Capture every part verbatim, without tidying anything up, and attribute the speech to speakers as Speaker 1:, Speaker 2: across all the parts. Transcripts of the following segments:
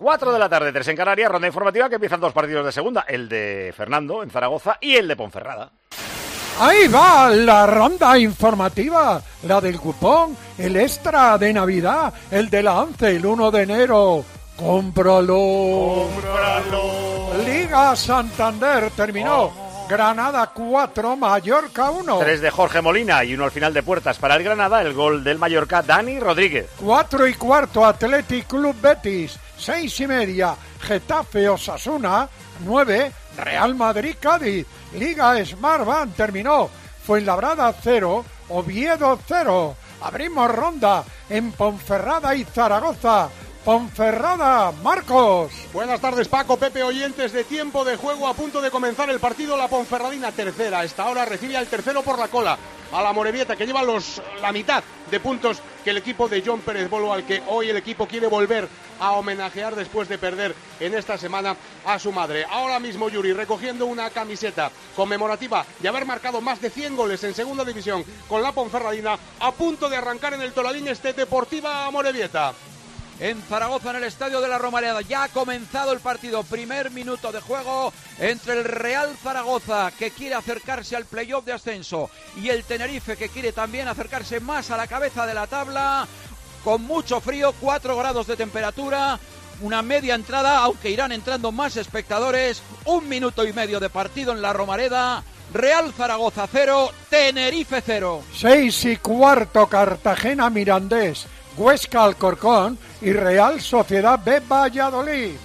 Speaker 1: cuatro de la tarde, tres en Canarias, ronda informativa que empiezan dos partidos de segunda, el de Fernando en Zaragoza y el de Ponferrada.
Speaker 2: Ahí va la ronda informativa, la del cupón, el extra de Navidad, el de la once, el uno de enero. ¡Cómpralo!
Speaker 1: ¡Cómpralo!
Speaker 2: Liga Santander terminó. Oh. Granada cuatro, Mallorca uno.
Speaker 1: Tres de Jorge Molina y uno al final de puertas para el Granada, el gol del Mallorca, Dani Rodríguez.
Speaker 2: Cuatro y cuarto, Athletic Club Betis. Seis y media, Getafe Osasuna. Nueve, Real Madrid Cádiz. Liga Smartbank terminó. Fuenlabrada cero, Oviedo cero. Abrimos ronda en Ponferrada y Zaragoza. Ponferrada, Marcos.
Speaker 3: Buenas tardes, Paco, Pepe, oyentes de Tiempo de Juego. A punto de comenzar el partido, la Ponferradina tercera. A esta hora recibe al tercero por la cola, a la Morevieta, que lleva los la mitad de puntos que el equipo de John Pérez Bolo, al que hoy el equipo quiere volver a homenajear después de perder en esta semana a su madre. Ahora mismo Yuri recogiendo una camiseta conmemorativa de haber marcado más de cien goles en segunda división con la Ponferradina, a punto de arrancar en el Tolalín este Deportiva Morevieta.
Speaker 4: En Zaragoza, en el Estadio de la Romareda, ya ha comenzado el partido, primer minuto de juego entre el Real Zaragoza, que quiere acercarse al playoff de ascenso, y el Tenerife, que quiere también acercarse más a la cabeza de la tabla, con mucho frío, cuatro grados de temperatura, una media entrada, aunque irán entrando más espectadores, un minuto y medio de partido en la Romareda. Real Zaragoza cero, Tenerife cero.
Speaker 2: Seis y cuarto, Cartagena Mirandés, Huesca Alcorcón y Real Sociedad B Valladolid.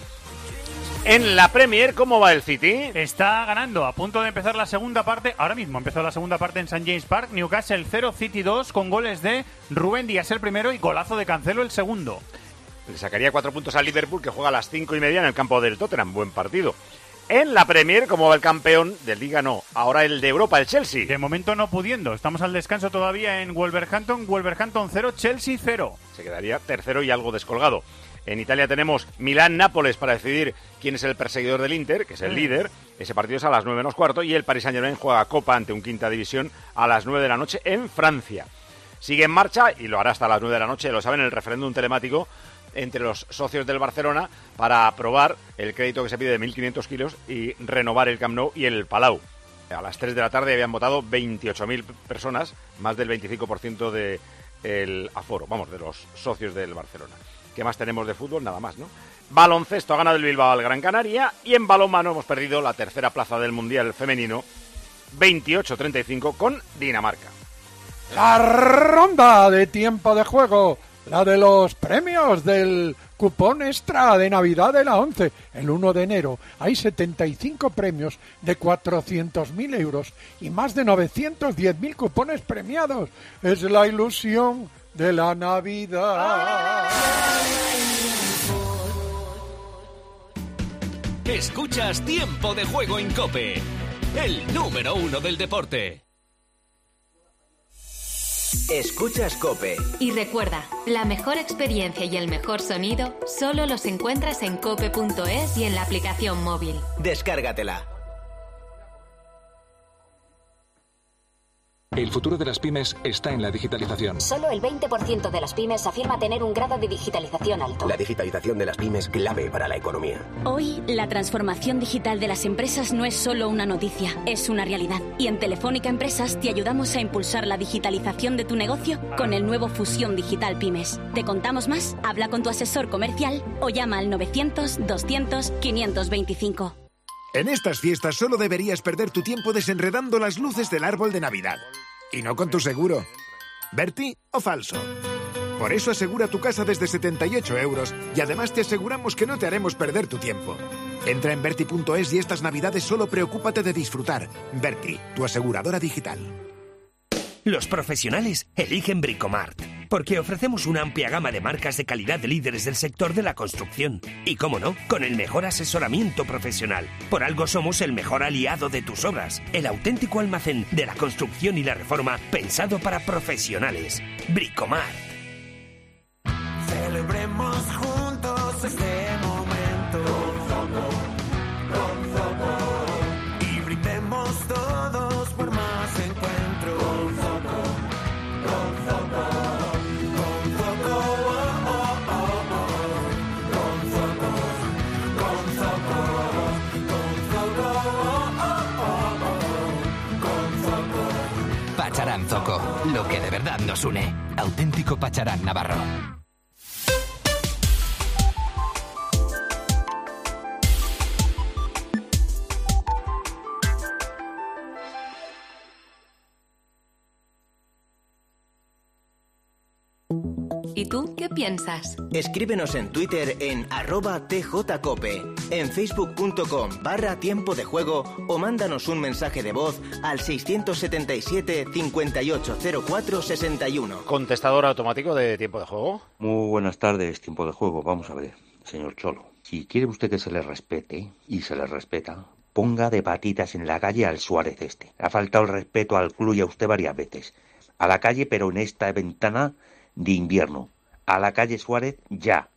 Speaker 1: En la Premier, ¿cómo va el City?
Speaker 5: Está ganando, a punto de empezar la segunda parte. Ahora mismo empezó la segunda parte en Saint James Park. Newcastle cero, City dos, con goles de Rubén Díaz el primero y golazo de Cancelo el segundo.
Speaker 1: Le sacaría cuatro puntos al Liverpool, que juega a las cinco y media en el campo del Tottenham. Buen partido. En la Premier, ¿cómo va el campeón de Liga? No, ahora el de Europa, el Chelsea.
Speaker 5: De momento no pudiendo, estamos al descanso todavía en Wolverhampton. Wolverhampton cero, Chelsea cero.
Speaker 1: Se quedaría tercero y algo descolgado. En Italia tenemos Milán-Nápoles para decidir quién es el perseguidor del Inter, que es el líder. Ese partido es a las nueve menos cuarto, y el Paris Saint-Germain juega Copa ante un Quinta División a las nueve de la noche en Francia. Sigue en marcha, y lo hará hasta las nueve de la noche, lo saben, el referéndum telemático entre los socios del Barcelona para aprobar el crédito que se pide de mil quinientos kilos y renovar el Camp Nou y el Palau. A las tres de la tarde habían votado veintiocho mil personas, más del veinticinco por ciento del aforo, vamos, de los socios del Barcelona. ¿Qué más tenemos de fútbol? Nada más, ¿no? Baloncesto, ha ganado el Bilbao al Gran Canaria, y en balonmano hemos perdido la tercera plaza del Mundial femenino, veintiocho treinta y cinco con Dinamarca.
Speaker 2: La ronda de tiempo de juego, la de los premios del cupón extra de Navidad de la once. El uno de enero hay setenta y cinco premios de cuatrocientos mil euros y más de novecientos diez mil cupones premiados. Es la ilusión de la Navidad.
Speaker 6: Escuchas Tiempo de Juego en COPE, el número uno del deporte.
Speaker 7: Escuchas COPE.
Speaker 8: Y recuerda, la mejor experiencia y el mejor sonido solo los encuentras en cope punto es y en la aplicación móvil.
Speaker 7: Descárgatela.
Speaker 9: El futuro de las pymes está en la digitalización.
Speaker 10: Solo el veinte por ciento de las pymes afirma tener un grado de digitalización alto.
Speaker 11: La digitalización de las pymes clave para la economía.
Speaker 12: Hoy, la transformación digital de las empresas no es solo una noticia, es una realidad. Y en Telefónica Empresas te ayudamos a impulsar la digitalización de tu negocio con el nuevo Fusión Digital Pymes. ¿Te contamos más? Habla con tu asesor comercial o llama al novecientos, doscientos, quinientos veinticinco.
Speaker 13: En estas fiestas solo deberías perder tu tiempo desenredando las luces del árbol de Navidad. Y no con tu seguro. ¿Berti o falso? Por eso asegura tu casa desde setenta y ocho euros y además te aseguramos que no te haremos perder tu tiempo. Entra en Berti punto es y estas Navidades solo preocúpate de disfrutar. Berti, tu aseguradora digital.
Speaker 14: Los profesionales eligen Bricomart, porque ofrecemos una amplia gama de marcas de calidad de líderes del sector de la construcción. Y cómo no, con el mejor asesoramiento profesional. Por algo somos el mejor aliado de tus obras, el auténtico almacén de la construcción y la reforma pensado para profesionales. Bricomart.
Speaker 15: Celebremos juntos este momento. Zoco, con Zoco. Y brindemos todos por más encuentros. Con Zoco, con Zoco. Con Zoco, oh, oh, oh, oh. Con Zoco.
Speaker 16: lo que de verdad nos une. Auténtico Pacharán Navarro.
Speaker 8: ¿Y tú qué piensas?
Speaker 7: Escríbenos en Twitter en arroba tjcope, en facebook.com barra tiempo de juego o mándanos un mensaje de voz al seiscientos setenta y siete, cincuenta y ocho cero cuatro, sesenta y uno.
Speaker 1: ¿Contestador automático de tiempo de juego?
Speaker 17: Muy buenas tardes, tiempo de juego. Vamos a ver, señor Cholo. Si quiere usted que se le respete, y se le respeta, ponga de patitas en la calle al Suárez este. Le ha faltado el respeto al club y a usted varias veces. A la calle, pero en esta ventana de invierno. A la calle Suárez, ya.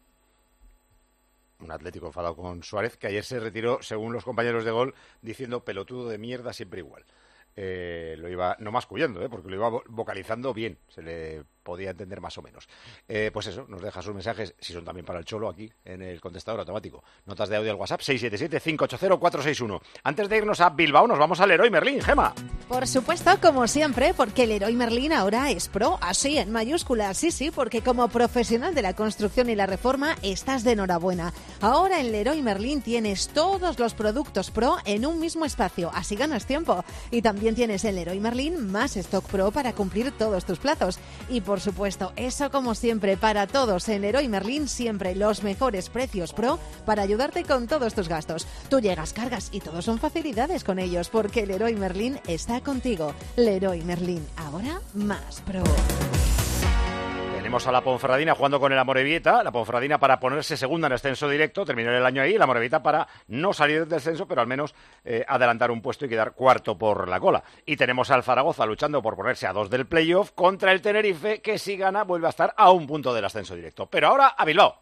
Speaker 1: Un Atlético enfadado con Suárez, que ayer se retiró, según los compañeros de Gol, diciendo pelotudo de mierda siempre igual. Eh, lo iba, no mascullando, ¿eh? Porque lo iba vocalizando bien, se le podía entender más o menos. Eh, pues eso, nos deja sus mensajes, si son también para el Cholo, aquí, en el contestador automático. Notas de audio al WhatsApp, seis siete siete, cinco ocho cero, cuatro seis uno. Antes de irnos a Bilbao, nos vamos al Leroy Merlin, Gema.
Speaker 18: Por supuesto, como siempre, porque el Leroy Merlin ahora es pro, así en mayúsculas, sí, sí, porque como profesional de la construcción y la reforma, estás de enhorabuena. Ahora en Leroy Merlin tienes todos los productos pro en un mismo espacio, así ganas tiempo. Y también tienes en Leroy Merlin más stock pro para cumplir todos tus plazos. Y por supuesto, eso como siempre, para todos en Leroy Merlin, siempre los mejores precios pro para ayudarte con todos tus gastos. Tú llegas, cargas y todos son facilidades con ellos, porque Leroy Merlin está contigo. Leroy Merlin, ahora más pro.
Speaker 1: Tenemos a la Ponferradina jugando con el Amorebieta, la Ponferradina para ponerse segunda en ascenso directo, terminar el año ahí, la Amorebieta para no salir del descenso, pero al menos eh, adelantar un puesto y quedar cuarto por la cola. Y tenemos al Zaragoza luchando por ponerse a dos del playoff contra el Tenerife, que si gana vuelve a estar a un punto del ascenso directo. Pero ahora a Bilbao.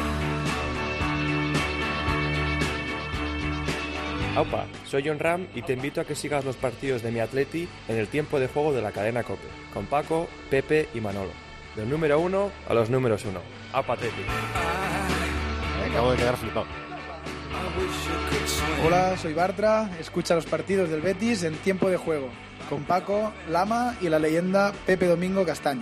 Speaker 19: Aupa, soy John Ram y te invito a que sigas los partidos de mi Atleti en el tiempo de juego de la cadena COPE, con Paco, Pepe y Manolo. Del número uno a los números uno. ¡Aupa Atleti!
Speaker 1: Me acabo de quedar flipado.
Speaker 20: Hola, soy Bartra, escucha los partidos del Betis en tiempo de juego, con Paco, Lama y la leyenda Pepe Domingo Castaño.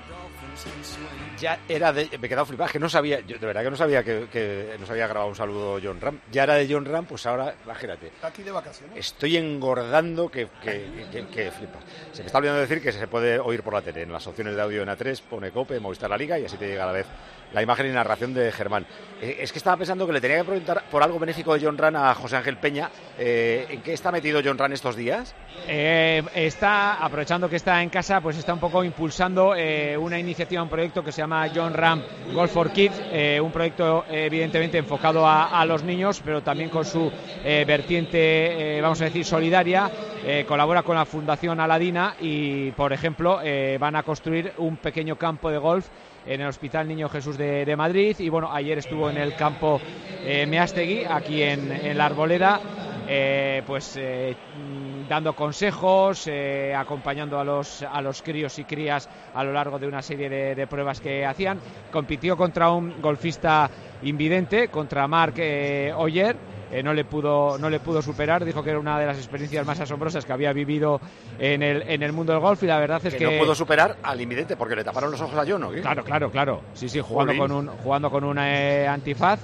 Speaker 1: Ya era de... Me he quedado flipado, es que no sabía, yo de verdad que no sabía que, que nos había grabado un saludo John Ram. Ya era de John Ram, pues ahora, imagínate.
Speaker 20: Está aquí de vacaciones.
Speaker 1: Estoy engordando que, que, que, que flipas. Se me está olvidando decir que se puede oír por la tele. En las opciones de audio en A tres pone COPE, Movistar La Liga y así te llega a la vez la imagen y narración de Germán. Eh, es que estaba pensando que le tenía que preguntar por algo benéfico de John Ram a José Ángel Peña. Eh, ¿En qué está metido John Ram estos días?
Speaker 21: Eh, está, aprovechando que está en casa, pues está un poco impulsando eh, una iniciativa, un proyecto que se llama John Ram Golf for Kids, eh, un proyecto eh, evidentemente enfocado a, a los niños, pero también con su eh, vertiente, eh, vamos a decir, solidaria. Eh, colabora con la Fundación Aladina y, por ejemplo, eh, van a construir un pequeño campo de golf en el Hospital Niño Jesús de, de Madrid. Y bueno, ayer estuvo en el campo eh, Meástegui, aquí en, en La Arboleda, eh, pues eh, dando consejos, eh, acompañando a los a los críos y crías a lo largo de una serie de, de pruebas que hacían. Compitió contra un golfista invidente, contra Marc eh, Oyer. Eh, no le pudo no le pudo superar, dijo que era una de las experiencias más asombrosas que había vivido en el en el mundo del golf, y la verdad es que,
Speaker 1: que no pudo superar al invidente porque le taparon los ojos a John, ¿no?
Speaker 21: Claro, claro, claro. Sí, sí, jugando Jolín. con un jugando con un eh, antifaz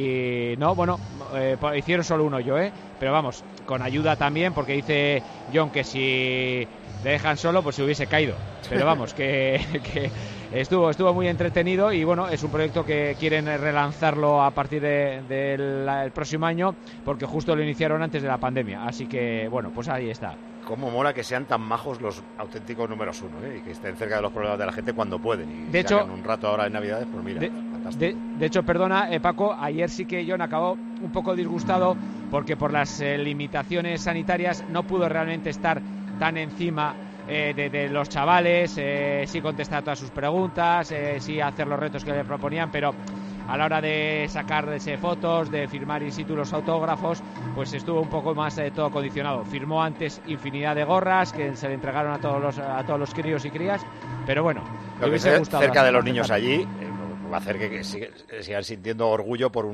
Speaker 21: y no, bueno, eh, hicieron solo uno yo, eh, pero vamos, con ayuda también, porque dice John que si le dejan solo pues se hubiese caído. Pero vamos, que, que estuvo estuvo muy entretenido y bueno, es un proyecto que quieren relanzarlo a partir del de, de próximo año, porque justo lo iniciaron antes de la pandemia. Así que bueno, pues ahí está.
Speaker 1: Cómo mola que sean tan majos los auténticos números uno, ¿eh? Y que estén cerca de los problemas de la gente cuando pueden. Y
Speaker 21: de hecho,
Speaker 1: un rato ahora en Navidades, pues mira,
Speaker 21: de,
Speaker 1: fantástico.
Speaker 21: De, de hecho, perdona, eh, Paco, ayer sí que John acabó un poco disgustado porque por las eh, limitaciones sanitarias no pudo realmente estar tan encima eh, de, de los chavales, eh, sí contestar todas sus preguntas, eh, sí hacer los retos que le proponían, pero a la hora de sacarse fotos, de firmar in situ los autógrafos, pues estuvo un poco más eh, todo condicionado. Firmó antes infinidad de gorras que se le entregaron a todos los a todos los críos y crías, pero bueno,
Speaker 1: me hubiese gustado cerca de los niños allí. Va a hacer que, que sigan sintiendo orgullo por un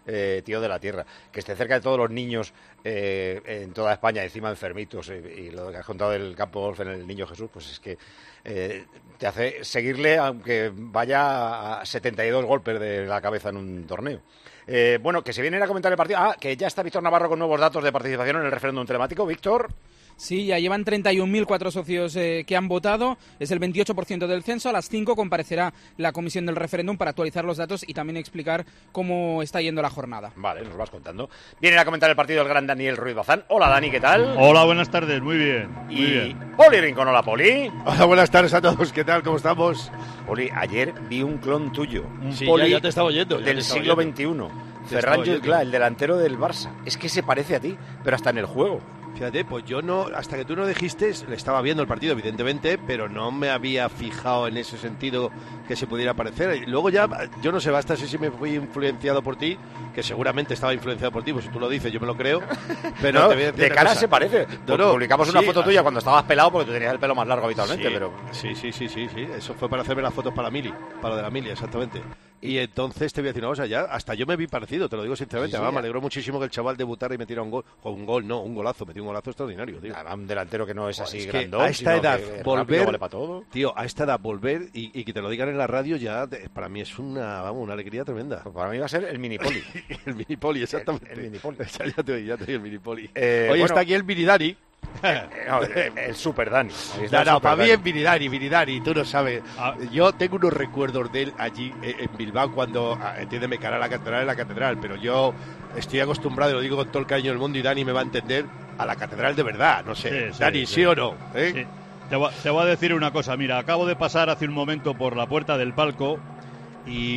Speaker 1: eh, tío de la tierra. Que esté cerca de todos los niños eh, en toda España, encima enfermitos, eh, y lo que has contado del campo de golf en el Niño Jesús, pues es que eh, te hace seguirle aunque vaya a setenta y dos golpes de la cabeza en un torneo. Eh, bueno, que se vienen a comentar el partido. Ah, que ya está Víctor Navarro con nuevos datos de participación en el referéndum telemático. Víctor.
Speaker 3: Sí, ya llevan treinta y un mil cuatro socios eh, que han votado, es el veintiocho por ciento del censo. A las cinco comparecerá la comisión del referéndum para actualizar los datos y también explicar cómo está yendo la jornada.
Speaker 1: Vale, nos vas contando. Viene a comentar el partido el gran Daniel Ruiz Bazán. Hola, Dani, ¿qué tal?
Speaker 22: Hola, buenas tardes, muy bien. Muy
Speaker 1: y
Speaker 22: bien.
Speaker 1: Poli Rincón, hola, Poli.
Speaker 22: Hola, buenas tardes a todos, ¿qué tal? ¿Cómo estamos?
Speaker 1: Poli, ayer vi un clon tuyo, un
Speaker 22: Sí,
Speaker 1: Poli
Speaker 22: ya, ya te estaba oyendo, ya
Speaker 1: del
Speaker 22: te estaba
Speaker 1: siglo
Speaker 22: oyendo.
Speaker 1: veintiuno.
Speaker 22: Te
Speaker 1: Ferran
Speaker 22: estaba
Speaker 1: Jutgla,
Speaker 22: oyendo.
Speaker 1: el delantero del Barça. Es que se parece a ti, pero hasta en el juego.
Speaker 22: Fíjate, pues yo no, hasta que tú no dijiste, le estaba viendo el partido, evidentemente, pero no me había fijado en ese sentido que se pudiera parecer. Y luego ya, yo no sé, basta si me fui influenciado por ti, que seguramente estaba influenciado por ti, pues si tú lo dices, yo me lo creo. Pero
Speaker 1: No,
Speaker 22: te voy a decir
Speaker 1: de
Speaker 22: una
Speaker 1: cara
Speaker 22: cosa.
Speaker 1: se parece.
Speaker 22: No, no,
Speaker 1: Publicamos una
Speaker 22: sí,
Speaker 1: foto tuya cuando estabas pelado, porque tú tenías el pelo más largo habitualmente,
Speaker 22: sí,
Speaker 1: pero...
Speaker 22: Sí, sí, sí, sí, sí, eso fue para hacerme las fotos para la Mili, para lo de la Mili, exactamente. Y entonces te voy a decir una cosa, ya hasta yo me vi parecido, te lo digo sinceramente.
Speaker 1: Sí, sí,
Speaker 22: Además,
Speaker 1: ya.
Speaker 22: me alegró muchísimo que el chaval debutara y metiera un gol, o un gol, no, un golazo, metió un golazo extraordinario, tío.
Speaker 1: Nada, un delantero que no es así
Speaker 22: Es que
Speaker 1: grandón,
Speaker 22: a esta
Speaker 1: sino
Speaker 22: edad
Speaker 1: que rápido,
Speaker 22: volver,
Speaker 1: vale para todo.
Speaker 22: tío, a esta edad volver y, y que te lo digan en la radio ya te- para mí es una, vamos, una alegría tremenda.
Speaker 1: Pues para mí va a ser el mini Poli.
Speaker 22: el mini Poli, exactamente.
Speaker 1: El, el mini Poli.
Speaker 22: ya, ya te oí, ya te oí el mini Poli.
Speaker 1: Eh,
Speaker 22: Hoy
Speaker 1: bueno.
Speaker 22: está aquí el mini Dani.
Speaker 1: No, el, el Super Dani. Ahí está
Speaker 22: No,
Speaker 1: el
Speaker 22: no,
Speaker 1: Super
Speaker 22: para mí
Speaker 1: Dani.
Speaker 22: es Viridari, Viridari, tú no sabes. Yo tengo unos recuerdos de él allí eh, en Bilbao cuando, ah, entiéndeme, que ahora la catedral es la catedral, pero yo estoy acostumbrado, y lo digo con todo el cariño del mundo, y Dani me va a entender, a la catedral de verdad, no sé.
Speaker 23: Sí, sí,
Speaker 22: Dani, ¿sí,
Speaker 23: sí.
Speaker 22: o no? ¿Eh?
Speaker 23: Sí. Te, voy, te voy a decir una cosa, mira, acabo de pasar hace un momento por la puerta del palco y,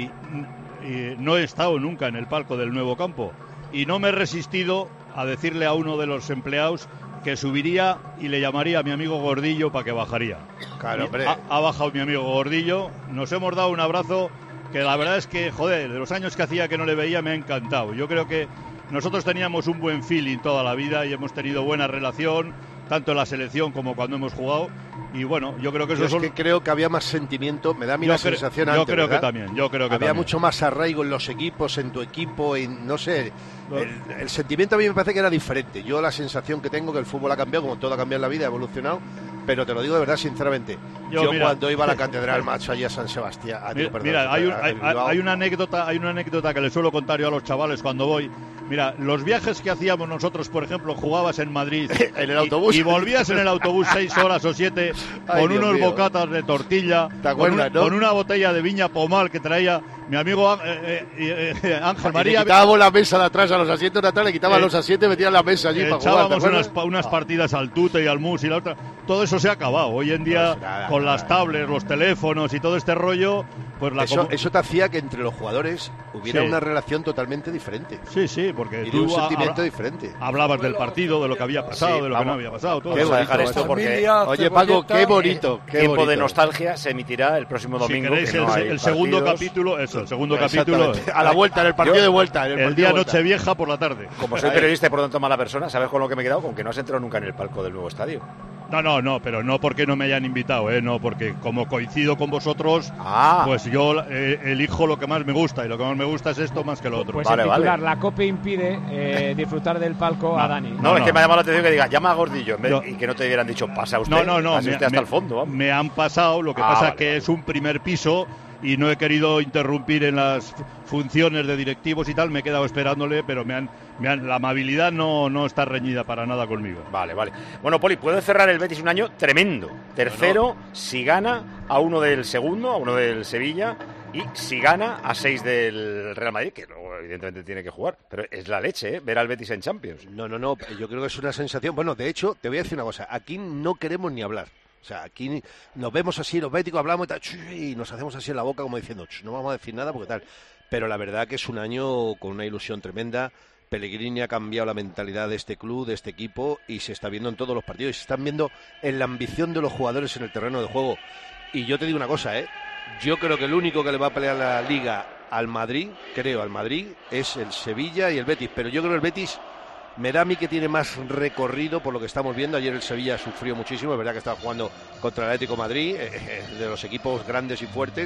Speaker 23: y no he estado nunca en el palco del nuevo campo y no me he resistido a decirle a uno de los empleados que subiría y le llamaría a mi amigo Gordillo para que bajaría.
Speaker 22: Claro,
Speaker 23: Y
Speaker 22: hombre.
Speaker 23: Ha, ha bajado mi amigo Gordillo, nos hemos dado un abrazo que la verdad es que, joder, de los años que hacía que no le veía me ha encantado. Yo creo que nosotros teníamos un buen feeling toda la vida y hemos tenido buena relación, tanto en la selección como cuando hemos jugado. Y bueno, yo creo que eso
Speaker 22: Yo es
Speaker 23: son...
Speaker 22: que creo que había más sentimiento, me da a mí
Speaker 23: Yo
Speaker 22: la
Speaker 23: cre-
Speaker 22: sensación
Speaker 23: yo
Speaker 22: antes,
Speaker 23: creo que
Speaker 22: ¿verdad?
Speaker 23: también, yo creo que
Speaker 22: Había
Speaker 23: también.
Speaker 22: mucho más arraigo en los equipos, en tu equipo, en, no sé, el, el sentimiento a mí me parece que era diferente. Yo la sensación que tengo que el fútbol ha cambiado, como todo ha cambiado en la vida, ha evolucionado, pero te lo digo de verdad, sinceramente.
Speaker 23: Yo,
Speaker 22: Yo,
Speaker 23: mira-
Speaker 22: cuando iba a la catedral, macho, allí a San Sebastián, ah, digo,
Speaker 23: Mira,
Speaker 22: perdón,
Speaker 23: mira, hay, un-
Speaker 22: a- a
Speaker 23: hay-
Speaker 22: Bilbao.
Speaker 23: hay una anécdota, hay una anécdota que le suelo contar yo a los chavales cuando voy. Mira, los viajes que hacíamos nosotros, por ejemplo, jugabas en Madrid
Speaker 22: en el
Speaker 23: y-
Speaker 22: autobús.
Speaker 23: y, volvías en el autobús seis horas o siete
Speaker 22: Ay,
Speaker 23: con
Speaker 22: Dios
Speaker 23: unos
Speaker 22: mío.
Speaker 23: bocatas de tortilla,
Speaker 22: ¿Te
Speaker 23: con,
Speaker 22: acuerdas,
Speaker 23: una,
Speaker 22: no?
Speaker 23: con una botella de viña pomal que traía mi amigo Á- eh, eh, eh, Ángel
Speaker 22: Y
Speaker 23: María.
Speaker 22: le quitábamos la mesa de atrás a los asientos de atrás, le quitaban
Speaker 23: Eh,
Speaker 22: los asientos y metían la mesa allí para jugar. ¿te
Speaker 23: Echábamos
Speaker 22: acuerdas?
Speaker 23: unas, pa- unas partidas al tute y al mus y la otra. Todo eso se ha acabado. Hoy en día,
Speaker 22: Pues nada,
Speaker 23: con
Speaker 22: nada.
Speaker 23: las tablets, los teléfonos y todo este rollo, pues la
Speaker 22: Eso,
Speaker 23: comu-
Speaker 22: eso te hacía que entre los jugadores hubiera
Speaker 23: Sí.
Speaker 22: una relación totalmente diferente.
Speaker 23: Sí, sí, porque
Speaker 22: Y de
Speaker 23: tú
Speaker 22: un
Speaker 23: ha-
Speaker 22: sentimiento
Speaker 23: habla-
Speaker 22: diferente.
Speaker 23: hablamos del partido, de lo que había pasado,
Speaker 22: Sí,
Speaker 23: de lo
Speaker 22: vamos.
Speaker 23: que no había pasado. Todo
Speaker 22: Qué
Speaker 23: eso.
Speaker 22: bonito,
Speaker 1: dejar esto
Speaker 22: macho.
Speaker 1: porque
Speaker 2: Familia,
Speaker 22: Oye, Paco,
Speaker 2: cebolleta.
Speaker 22: qué bonito, qué
Speaker 1: Tiempo
Speaker 22: bonito.
Speaker 1: de nostalgia se emitirá el próximo
Speaker 23: Si
Speaker 1: domingo.
Speaker 23: queréis
Speaker 1: que
Speaker 23: el,
Speaker 1: no hay
Speaker 23: el segundo
Speaker 1: partidos.
Speaker 23: capítulo, eso, el segundo
Speaker 22: Exactamente.
Speaker 23: capítulo.
Speaker 22: A la vuelta, en el partido
Speaker 1: Yo-
Speaker 22: de vuelta. en el
Speaker 23: El
Speaker 22: partido
Speaker 23: día
Speaker 22: de vuelta.
Speaker 23: Nochevieja por la tarde.
Speaker 1: Como soy periodista y por lo tanto mala persona, ¿sabes con lo que me he quedado? Con que no has entrado nunca en el palco del nuevo estadio.
Speaker 23: No, no, no, pero no porque no me hayan invitado, ¿eh? No, porque como coincido con vosotros,
Speaker 1: Ah.
Speaker 23: pues yo eh, elijo lo que más me gusta y lo que más me gusta es esto más que lo otro.
Speaker 21: Pues
Speaker 1: Vale,
Speaker 21: el titular,
Speaker 1: vale.
Speaker 21: la COPE impide eh, disfrutar del palco a Dani.
Speaker 1: No,
Speaker 23: No,
Speaker 1: es
Speaker 23: no.
Speaker 1: que me ha llamado la atención que diga, llama a Gordillo, en vez-
Speaker 23: Yo-
Speaker 1: y que no te hubieran dicho, pasa usted.
Speaker 23: No, no, no.
Speaker 1: pase
Speaker 23: Me,
Speaker 1: usted hasta
Speaker 23: me-
Speaker 1: el fondo, vamos.
Speaker 23: me han pasado, lo que
Speaker 1: Ah,
Speaker 23: pasa
Speaker 1: vale,
Speaker 23: que
Speaker 1: vale.
Speaker 23: es un primer piso y no he querido interrumpir en las fu- funciones de directivos y tal, me he quedado esperándole, pero me han, me han, la amabilidad no, no está reñida para nada conmigo.
Speaker 1: Vale, vale. Bueno, Poli, puede cerrar el Betis un año tremendo. Tercero, si gana a uno del segundo, a uno del Sevilla, y si gana a seis del Real Madrid, que luego evidentemente tiene que jugar. Pero es la leche, ¿eh? Ver al Betis en Champions.
Speaker 22: No, no, no, yo creo que es una sensación. Bueno, de hecho, te voy a decir una cosa. Aquí no queremos ni hablar. O sea, aquí nos vemos así, los béticos hablamos y tal, y nos hacemos así en la boca como diciendo, no vamos a decir nada porque tal. Pero la verdad que es un año con una ilusión tremenda. Pellegrini ha cambiado la mentalidad de este club, de este equipo, y se está viendo en todos los partidos. Y se están viendo en la ambición de los jugadores en el terreno de juego. Y yo te digo una cosa, ¿eh? Yo creo que el único que le va a pelear la Liga al Madrid, creo, al Madrid, es el Sevilla y el Betis. Pero yo creo que el Betis me da a mí que tiene más recorrido por lo que estamos viendo. Ayer el Sevilla sufrió muchísimo, es verdad que estaba jugando contra el Atlético de Madrid, eh, eh, de los equipos grandes y fuertes,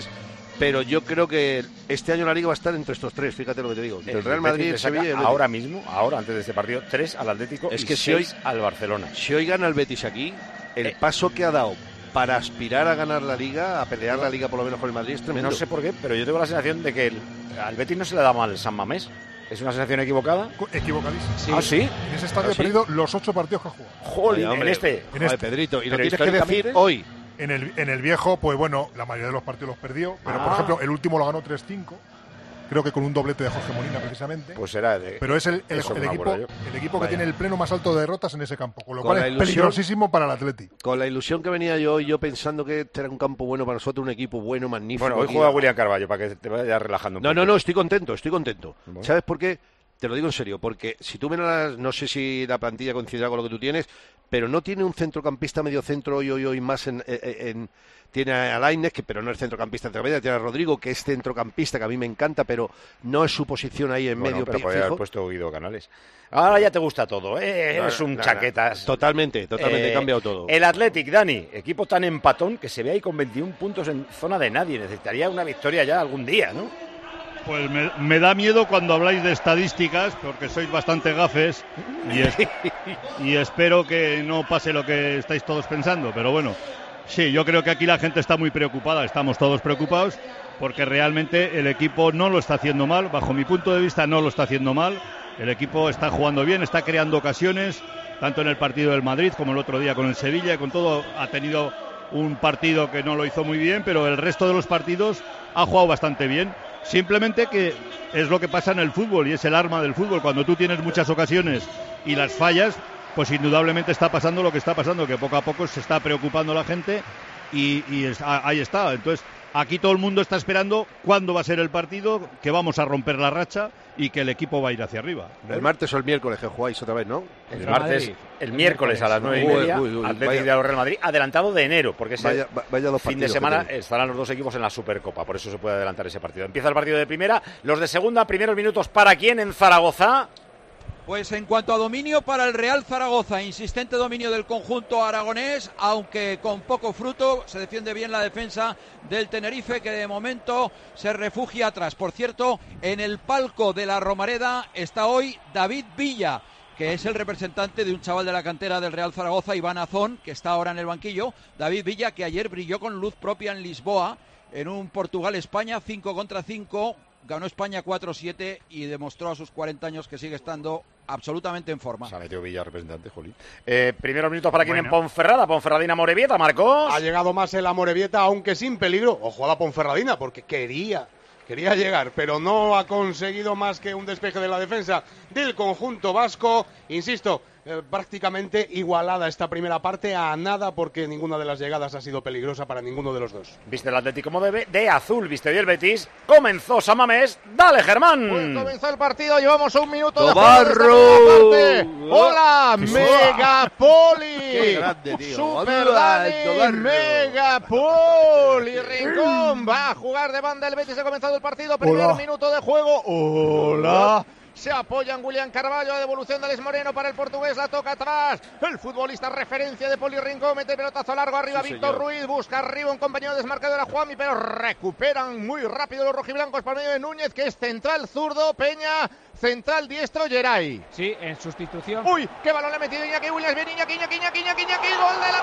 Speaker 22: pero yo creo que este año la Liga va a estar entre estos tres, fíjate lo que te digo. El, el Real Madrid, el
Speaker 1: Sevilla,
Speaker 22: Sevilla, el
Speaker 1: ahora mismo, ahora antes de este partido, tres al Atlético
Speaker 22: es
Speaker 1: y
Speaker 22: que
Speaker 1: seis
Speaker 22: si hoy,
Speaker 1: al Barcelona.
Speaker 22: Si hoy gana el Betis aquí, el eh, paso que ha dado para aspirar a ganar la Liga, a pelear la Liga por lo menos con el Madrid, es tremendo.
Speaker 1: No sé por qué, pero yo tengo la sensación de que el, al Betis no se le da mal el San Mamés. ¿Es una sensación equivocada?
Speaker 4: Equivocadísimo.
Speaker 1: Sí. ¿Ah, sí?
Speaker 4: En ese estadio
Speaker 1: ¿Ah,
Speaker 4: he
Speaker 1: sí?
Speaker 4: perdido los ocho partidos que ha jugado.
Speaker 1: Jolín, en este.
Speaker 22: En
Speaker 4: Joder,
Speaker 22: este. Pedrito, y lo
Speaker 4: pero
Speaker 22: tienes que decir hoy.
Speaker 4: En el, en el viejo, pues bueno, la mayoría de los partidos los perdió, pero
Speaker 1: ah.
Speaker 4: por ejemplo, el último lo ganó tres cinco. Creo que con un doblete de Jorge Molina, precisamente.
Speaker 1: Pues era de...
Speaker 4: Pero es el, el, el equipo, el equipo que tiene el pleno más alto de derrotas en ese campo, con lo con cual es peligrosísimo para el Atlético.
Speaker 22: Con la ilusión que venía yo, yo pensando que este era un campo bueno para nosotros, un equipo bueno, magnífico.
Speaker 1: Bueno, hoy
Speaker 22: aquí.
Speaker 1: juega William Carvalho, para que te vayas relajando un
Speaker 22: no,
Speaker 1: poco.
Speaker 22: No, no, estoy contento, estoy contento.
Speaker 1: Bueno.
Speaker 22: ¿Sabes por qué? Te lo digo en serio, porque si tú miras, no sé si la plantilla coincidirá con lo que tú tienes, pero no tiene un centrocampista medio centro hoy, hoy, hoy más en... en, en tiene a Lainez, que pero no es centrocampista entre medias, tiene a Rodrigo, que es centrocampista, que a mí me encanta, pero no es su posición ahí en
Speaker 1: bueno,
Speaker 22: medio.
Speaker 1: Pero podría haber puesto Guido Canales. Ahora ya te gusta todo, ¿eh?
Speaker 22: No,
Speaker 1: Eres un
Speaker 22: no,
Speaker 1: chaquetas.
Speaker 22: No. Totalmente, totalmente, he
Speaker 1: eh,
Speaker 22: cambiado todo.
Speaker 1: El Athletic, Dani, equipo tan empatón que se ve ahí con veintiún puntos en zona de nadie. Necesitaría una victoria ya algún día, ¿no?
Speaker 23: Pues me, me da miedo cuando habláis de estadísticas, porque sois bastante gafes y, es, y espero que no pase lo que estáis todos pensando, pero bueno. Sí, yo creo que aquí la gente está muy preocupada, estamos todos preocupados, porque realmente el equipo no lo está haciendo mal, bajo mi punto de vista no lo está haciendo mal, el equipo está jugando bien, está creando ocasiones, tanto en el partido del Madrid como el otro día con el Sevilla, con todo ha tenido un partido que no lo hizo muy bien, pero el resto de los partidos ha jugado bastante bien, simplemente que es lo que pasa en el fútbol y es el arma del fútbol, cuando tú tienes muchas ocasiones y las fallas, pues indudablemente está pasando lo que está pasando, que poco a poco se está preocupando la gente y, y es, ahí está. Entonces, aquí todo el mundo está esperando cuándo va a ser el partido, que vamos a romper la racha y que el equipo va a ir hacia arriba.
Speaker 22: El martes o el miércoles que jugáis otra vez, ¿no?
Speaker 1: El, el martes, Madrid. el miércoles a las nueve y media, Atlético de Real Madrid, adelantado de enero, porque ese
Speaker 22: vaya, vaya dos
Speaker 1: fin de semana estarán los dos equipos en la Supercopa, por eso se puede adelantar ese partido. Empieza el partido de primera, los de segunda, primeros minutos para quién en Zaragoza.
Speaker 5: Pues en cuanto a dominio para el Real Zaragoza, insistente dominio del conjunto aragonés, aunque con poco fruto, se defiende bien la defensa del Tenerife, que de momento se refugia atrás. Por cierto, en el palco de la Romareda está hoy David Villa, que es el representante de un chaval de la cantera del Real Zaragoza, Iván Azón, que está ahora en el banquillo. David Villa, que ayer brilló con luz propia en Lisboa, en un Portugal-España cinco contra cinco, ganó España cuatro siete y demostró a sus cuarenta años que sigue estando absolutamente en forma.
Speaker 1: Se ha metido Villa, representante, Jolín. Eh, primeros minutos para quien
Speaker 6: bueno.
Speaker 1: en Ponferrada, Ponferradina Morevieta, Marcos.
Speaker 6: Ha llegado más el Amorebieta, aunque sin peligro. Ojo a la Ponferradina, porque quería... Quería llegar, pero no ha conseguido más que un despeje de la defensa del conjunto vasco. Insisto, eh, prácticamente igualada esta primera parte a nada, porque ninguna de las llegadas ha sido peligrosa para ninguno de los dos.
Speaker 1: Viste el Atlético como debe, de azul, viste hoy el Betis. Comenzó San Mamés, dale Germán.
Speaker 6: Pues comenzó el partido, llevamos un minuto
Speaker 22: ¡Tobarro!
Speaker 6: de juego. ¡Hola, Megapoli!
Speaker 22: ¡Qué grande, tío!
Speaker 6: ¡Super Dani! ¡Megapoli! Rincón va a jugar de banda el Betis, ha comenzado el partido, primer
Speaker 4: Hola.
Speaker 6: minuto de juego. ¡Hola! Se apoya en William Carvalho, devolución de Alex Moreno para el portugués, la toca atrás. El futbolista referencia de Poli Rincón, mete pelotazo largo arriba, sí, Víctor señor. Ruiz, busca arriba un compañero desmarcador a Juanmi, pero recuperan muy rápido los rojiblancos por medio de Núñez, que es central zurdo, Peña, central diestro, Geray.
Speaker 21: Sí, en sustitución.
Speaker 6: ¡Uy! ¡Qué balón le ha metido Iñaki Williams! ¡Bien Iñaki, Iñaki, Iñaki, Iñaki, Iñaki! ¡Gol del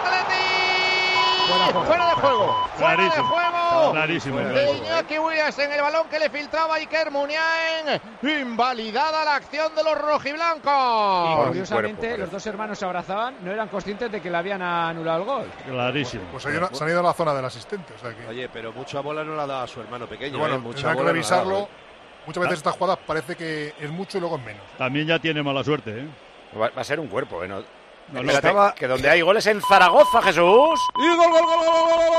Speaker 6: Atleti! ¡Fuera de juego! ¡Fuera de juego!
Speaker 23: Clarísimo.
Speaker 6: De Iñaki Williams en el balón que le filtraba Iker Muniain. Invalidada la acción de los rojiblancos.
Speaker 21: Y curiosamente, los dos hermanos se abrazaban, no eran conscientes de que le habían anulado el gol.
Speaker 23: Clarísimo.
Speaker 4: Pues se han ido a la zona del asistente. O sea que...
Speaker 22: Oye, pero mucha bola no la da a su hermano pequeño.
Speaker 4: Bueno,
Speaker 22: ¿eh? Mucha
Speaker 4: tendrá que
Speaker 22: bola
Speaker 4: revisarlo.
Speaker 22: No la da, ¿eh?
Speaker 4: Muchas veces estas jugadas parece que es mucho y luego es menos.
Speaker 23: También ya tiene mala suerte, ¿eh?
Speaker 1: Va, va a ser un cuerpo, ¿eh? No,
Speaker 23: no,
Speaker 1: no,
Speaker 22: estaba...
Speaker 1: Que donde hay goles en Zaragoza, Jesús.
Speaker 5: Y gol, gol, gol, gol, gol, gol,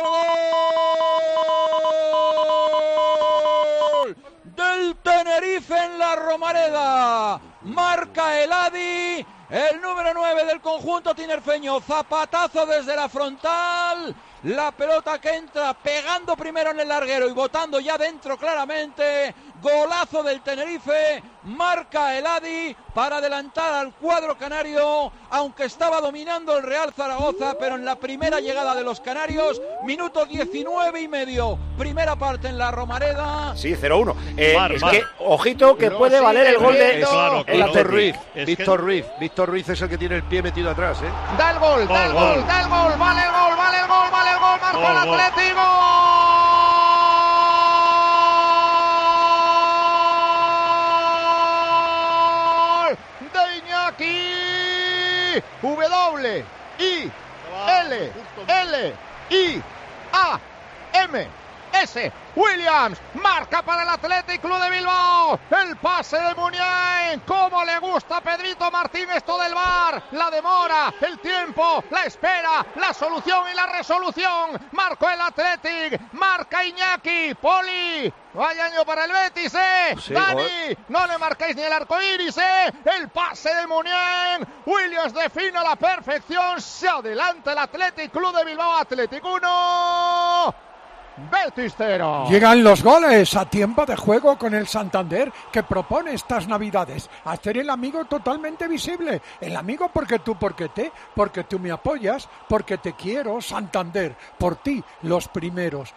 Speaker 5: gol, gol del Tenerife en la Romareda. Marca el Adi, el número nueve del conjunto tinerfeño. Zapatazo desde la frontal. La pelota que entra pegando primero en el larguero y botando ya dentro claramente. Golazo del Tenerife, marca el Adi para adelantar al cuadro canario, aunque estaba dominando el Real Zaragoza, pero en la primera llegada de los canarios, minuto diecinueve y medio, primera parte en la Romareda.
Speaker 1: Sí, cero uno. Eh,
Speaker 22: Mar,
Speaker 1: es
Speaker 22: Mar.
Speaker 1: que, ojito, que puede valer el gol de
Speaker 22: Claro,
Speaker 1: el
Speaker 22: Víctor
Speaker 1: Athletic.
Speaker 22: Ruiz.
Speaker 1: Es
Speaker 22: Víctor
Speaker 1: que-
Speaker 22: Ruiz. Víctor Ruiz es el que tiene el pie metido atrás, ¿eh?
Speaker 6: Da el gol, da el
Speaker 22: Gol,
Speaker 6: gol,
Speaker 22: gol.
Speaker 6: da el gol, vale el gol, vale el gol, vale el gol, marca
Speaker 22: Gol,
Speaker 6: el
Speaker 22: gol.
Speaker 6: Atlético. De Iñaki. W, I, L, L, I, A, M, S. Williams marca para el Athletic Club de Bilbao. El pase de Muniain. Cómo le gusta a Pedrito Martín esto del V A R. La demora, el tiempo, la espera, la solución y la resolución. Marcó el Athletic. Marca Iñaki. Poli. Vaya año para el Betis, ¿eh?
Speaker 22: Sí,
Speaker 6: Dani,
Speaker 22: gol.
Speaker 6: no le marcáis ni el arco iris, ¿eh? El pase de Muniain. Williams define a la perfección. Se adelanta el Athletic Club de Bilbao. Athletic uno. Betis cero.
Speaker 2: Llegan los goles a tiempo de juego con el Santander, que propone estas navidades hacer el amigo totalmente visible. El amigo porque tú, porque te, porque tú me apoyas, porque te quiero. Santander, por ti los primeros.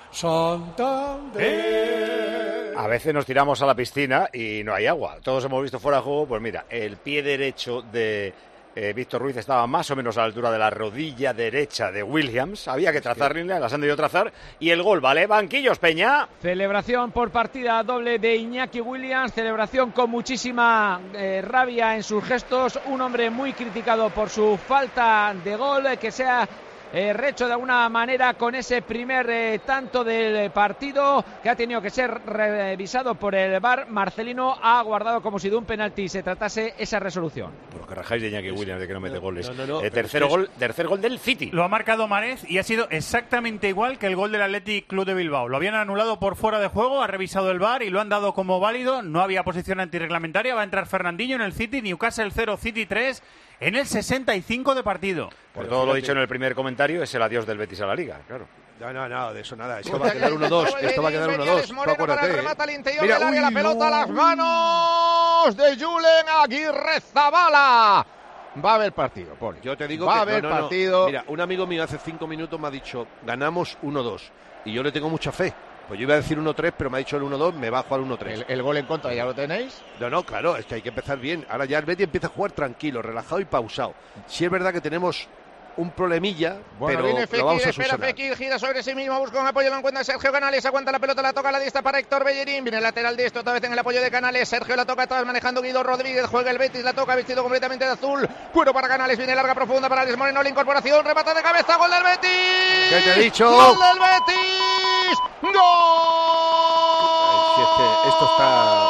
Speaker 2: Santander.
Speaker 1: A veces nos tiramos a la piscina y no hay agua. Todos hemos visto fuera de juego, pues mira, el pie derecho de eh, Víctor Ruiz estaba más o menos a la altura de la rodilla derecha de Williams. Había que trazar líneas, las han debido trazar. Y el gol, ¿vale? Banquillos, Peña.
Speaker 21: Celebración por partida doble de Iñaki Williams, celebración con muchísima eh, rabia en sus gestos, un hombre muy criticado por su falta de gol, eh, que sea eh, rehecho de alguna manera con ese primer eh, tanto del partido, que ha tenido que ser revisado por el V A R. Marcelino ha aguardado como si de un penalti se tratase esa resolución.
Speaker 1: Por lo que rajáis de Iñaki Williams de que no mete goles.
Speaker 22: no, no, no,
Speaker 1: Eh,
Speaker 22: pero
Speaker 1: tercero
Speaker 22: es que es-
Speaker 1: gol, tercer gol del City.
Speaker 9: Lo ha marcado Marez y ha sido exactamente igual que el gol del Athletic Club de Bilbao. Lo habían anulado por fuera de juego, ha revisado el V A R y lo han dado como válido. No había posición antirreglamentaria. Va a entrar Fernandinho en el City, Newcastle cero, City tres en el sesenta y cinco de partido.
Speaker 1: Por todo lo dicho en el primer comentario, es el adiós del Betis a la Liga, claro.
Speaker 22: No, no, no, de eso nada. Esto va a quedar uno dos. Esto va a quedar uno dos. Tú
Speaker 6: Moreno para
Speaker 22: acuérdate,
Speaker 6: el
Speaker 22: ¿eh?
Speaker 6: remate al interior
Speaker 22: Mira,
Speaker 6: del área,
Speaker 22: uy,
Speaker 6: la pelota a
Speaker 22: no.
Speaker 6: las manos de Julen Aguirre Zabala. Va a haber partido, Poli.
Speaker 22: Yo te digo
Speaker 6: Va
Speaker 22: que
Speaker 6: a haber
Speaker 22: no, no, no.
Speaker 6: partido.
Speaker 22: Mira, un amigo mío hace cinco minutos me ha dicho, ganamos uno dos. Y yo le tengo mucha fe. Pues yo iba a decir uno tres, pero me ha dicho el uno dos, me bajo al uno tres.
Speaker 6: El, el gol en contra ya lo tenéis.
Speaker 22: No, no, claro, es que hay que empezar bien. Ahora ya el Betis empieza a jugar tranquilo, relajado y pausado. Sí es verdad que tenemos un problemilla,
Speaker 6: Bueno,
Speaker 22: pero
Speaker 6: viene
Speaker 22: lo
Speaker 6: Fekir,
Speaker 22: vamos a
Speaker 6: espera
Speaker 22: subsanar.
Speaker 6: Fekir, gira sobre sí mismo, busca un apoyo, lo encuentra Sergio Canales, aguanta la pelota, la toca a la diestra para Héctor Bellerín, viene el lateral diestro, otra vez en el apoyo de Canales, Sergio la toca atrás, manejando Guido Rodríguez, juega el Betis, la toca vestido completamente de azul, cuero para Canales, viene larga profunda para Alex Moreno, la incorporación, remata de cabeza, gol del Betis.
Speaker 22: ¿Qué te he dicho?
Speaker 6: Gol del Betis. Gol.
Speaker 22: Si es que esto está...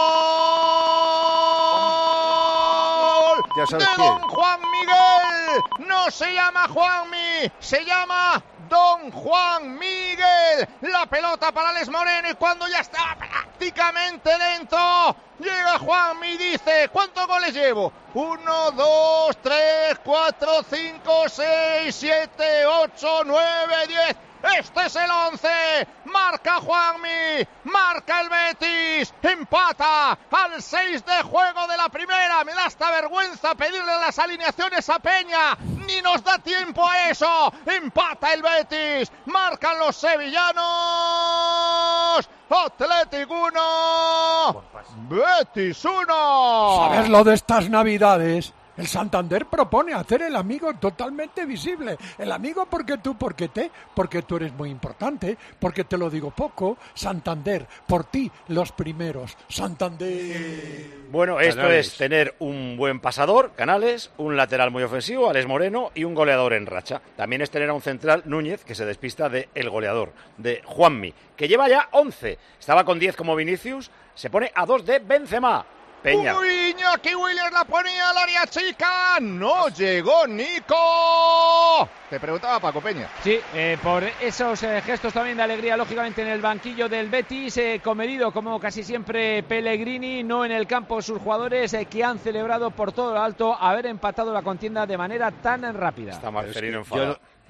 Speaker 22: Ya sabes
Speaker 6: de
Speaker 22: quién.
Speaker 6: Don Juan Miguel. No se llama Juanmi, se llama Don Juan Miguel. La pelota para Alex Moreno y cuando ya está prácticamente dentro, llega Juanmi y dice, ¿cuántos goles llevo? Uno, dos, tres, cuatro, cinco, seis, siete, ocho, nueve, diez. Este es el once, marca Juanmi, marca el Betis, empata al seis de juego de la primera. Me da hasta vergüenza pedirle las alineaciones a Peña, ni nos da tiempo a eso. Empata el Betis, marcan los sevillanos. Athletic uno, Betis uno.
Speaker 2: ¿Sabes lo de estas navidades? El Santander propone hacer el amigo totalmente visible. El amigo porque tú, porque te, porque tú eres muy importante, porque te lo digo poco. Santander, por ti, los primeros. Santander.
Speaker 1: Bueno, esto
Speaker 2: Canales.
Speaker 1: es tener un buen pasador, Canales, un lateral muy ofensivo, Alex Moreno, y un goleador en racha. También es tener a un central, Núñez, que se despista de el goleador, de Juanmi, que lleva ya once. Estaba con diez como Vinicius, se pone a dos de Benzema. Peña.
Speaker 6: Uy, Iñaki Williams la ponía al área chica. No llegó Nico. Te preguntaba Paco Peña.
Speaker 21: Sí, eh, por esos eh, gestos también de alegría, lógicamente en el banquillo del Betis, eh, comedido como casi siempre Pellegrini, no en el campo sus jugadores eh, que han celebrado por todo lo alto haber empatado la contienda de manera tan rápida.
Speaker 1: Está Marcelino
Speaker 22: Yo
Speaker 1: enfadado.
Speaker 22: no,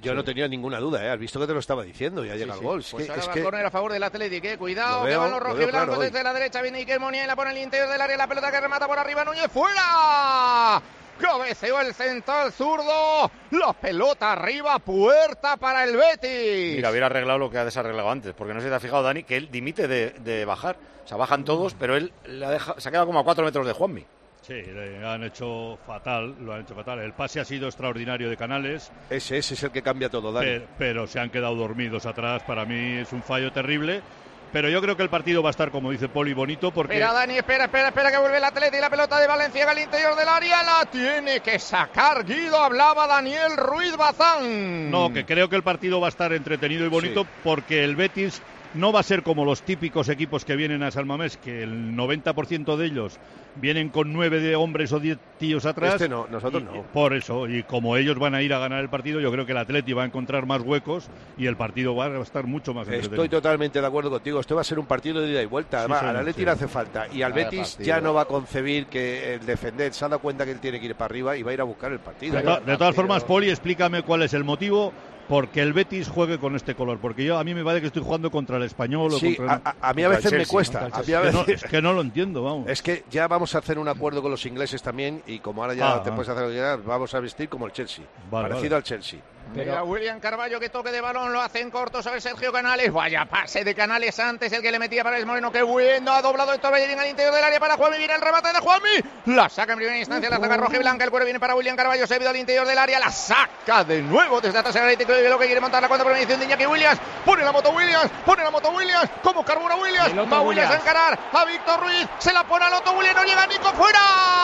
Speaker 22: Yo sí. no tenía ninguna duda, ¿eh? Has visto que te lo estaba diciendo, ya sí, llega sí. el gol. Es
Speaker 6: pues
Speaker 22: que,
Speaker 6: ahora
Speaker 22: es
Speaker 6: va
Speaker 22: que...
Speaker 6: a correr a favor del Atlético, ¿eh? Cuidado,
Speaker 22: veo,
Speaker 6: que van los rojiblancos claro desde hoy. La derecha, viene Iker Muniain, la pone en el interior del área, la pelota que remata por arriba, Núñez, ¡fuera! Cabeceó el central zurdo, la pelota arriba, puerta para el Betis.
Speaker 1: Mira, hubiera arreglado lo que ha desarreglado antes, porque no se te ha fijado, Dani, que él dimite de, de bajar. O sea, bajan todos, pero él la deja, se ha quedado como a cuatro metros de Juanmi.
Speaker 23: Sí, le han hecho fatal, lo han hecho fatal. El pase ha sido extraordinario de Canales.
Speaker 22: Ese, ese es el que cambia todo, Dani.
Speaker 23: Pero, pero se han quedado dormidos atrás. Para mí es un fallo terrible. Pero yo creo que el partido va a estar, como dice Poli, bonito porque...
Speaker 6: Espera, Dani, espera, espera, espera que vuelve el Atleti y la pelota de Valenciaga al interior del área. La tiene que sacar Guido, hablaba Daniel Ruiz Bazán.
Speaker 23: No, que creo que el partido va a estar entretenido y bonito sí. porque el Betis... No va a ser como los típicos equipos que vienen a San Mamés, que el noventa por ciento de ellos vienen con nueve de hombres o diez tíos atrás.
Speaker 22: Este no, nosotros
Speaker 23: y,
Speaker 22: no.
Speaker 23: Por eso, y como ellos van a ir a ganar el partido, yo creo que el Atleti va a encontrar más huecos y el partido va a estar mucho más entretenido.
Speaker 22: Estoy totalmente de acuerdo contigo. Esto va a ser un partido de ida y vuelta. Además, sí, al Atleti sí. le hace falta. Y al Betis ya no va a concebir que el defender se ha dado cuenta que él tiene que ir para arriba y va a ir a buscar el partido.
Speaker 23: De, to- de todas formas, Poli, explícame cuál es el motivo porque el Betis juegue con este color, porque yo a mí me parece que estoy jugando contra el Español
Speaker 22: sí,
Speaker 23: o contra
Speaker 22: a, a mí a veces me cuesta a mí a veces...
Speaker 23: Es, que no, es que no lo entiendo, vamos.
Speaker 22: Es que ya vamos a hacer un acuerdo con los ingleses también y como ahora ya
Speaker 23: ah,
Speaker 22: te
Speaker 23: ah.
Speaker 22: puedes hacer ya vamos a vestir como el Chelsea,
Speaker 23: vale,
Speaker 22: parecido
Speaker 23: vale.
Speaker 22: al Chelsea.
Speaker 6: Pero... Mira, William Carballo que toque de balón, lo hace en corto sobre Sergio Canales. Vaya pase de Canales antes, el que le metía para el Moreno. Qué bueno, ha doblado Héctor Bellerín al interior del área para Juanmi. Viene el remate de Juanmi. La saca en primera instancia, la saca roja y blanca. El cuero viene para William Carballo, se ha ido al interior del área. La saca de nuevo desde atrás el Atlético de Bilbao que quiere montar la cuenta por medición de Iñaki Williams. Pone la moto Williams, pone la moto Williams. Como carbura Williams. Va Williams, Williams a encarar a Víctor Ruiz. Se la pone al Otto Williams, no llega Nico, fuera.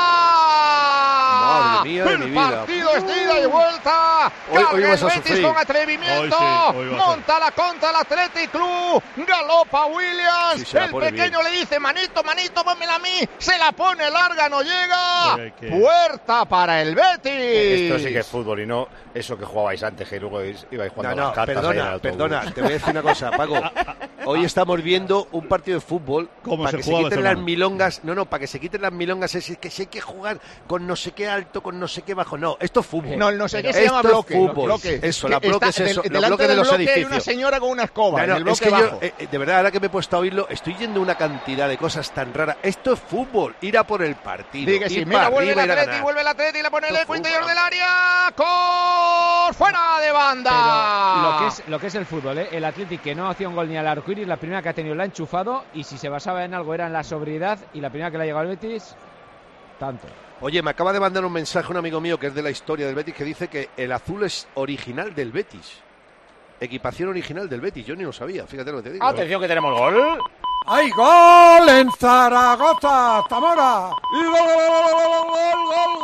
Speaker 22: Madre mía de
Speaker 6: el
Speaker 22: mi vida.
Speaker 6: partido es de ida y vuelta.
Speaker 22: Hoy, hoy vas a
Speaker 6: Betis
Speaker 22: sufrir.
Speaker 6: con atrevimiento.
Speaker 23: Hoy sí, hoy
Speaker 6: monta la contra el Athletic Club. Galopa Williams.
Speaker 22: Sí,
Speaker 6: el pequeño bien. Le dice manito, manito, pónmela a mí. Se la pone larga, no llega.
Speaker 23: Que...
Speaker 6: Puerta para el Betis.
Speaker 1: Esto sí que es fútbol y no eso que jugabais antes, que luego ibais jugando
Speaker 22: no, no,
Speaker 1: las cartas.
Speaker 22: Perdona, perdona, te voy a decir una cosa, Paco. Hoy estamos viendo un partido de fútbol para que se quiten las milongas. No, no, para que se quiten las milongas es que si hay que jugar con no sé qué alto, con no sé qué bajo. No, esto es fútbol.
Speaker 6: No, no sé qué
Speaker 22: esto
Speaker 6: se llama bloque.
Speaker 22: Es fútbol.
Speaker 6: bloque.
Speaker 22: Eso, la bloque es eso.
Speaker 6: Del,
Speaker 22: los bloques de los
Speaker 6: bloque
Speaker 22: edificios.
Speaker 6: Hay una señora con una escoba.
Speaker 22: No, no,
Speaker 6: en el bloque
Speaker 22: es que
Speaker 6: bajo.
Speaker 22: yo, eh, de verdad, ahora que me he puesto a oírlo, estoy yendo una cantidad de cosas tan raras. Esto es fútbol, ir a por el partido.
Speaker 6: Diga, sí, mira, vuelve el Atleti, vuelve el Atleti, le pone el eco interior del área. Con fuera de banda.
Speaker 21: Pero lo que es lo que es el fútbol, ¿eh? El Atleti que no hacía un gol ni al arco iris, la primera que ha tenido la ha enchufado y si se basaba en algo era en la sobriedad y la primera que le ha llegado al Betis, tanto.
Speaker 22: Oye, me acaba de mandar un mensaje un amigo mío que es de la historia del Betis que dice que el azul es original del Betis. Equipación original del Betis, yo ni lo sabía, fíjate lo que te digo.
Speaker 1: Atención que tenemos gol.
Speaker 2: ¡Hay gol en Zaragoza, Zamora!
Speaker 5: ¡Y gol, gol, gol, gol, gol,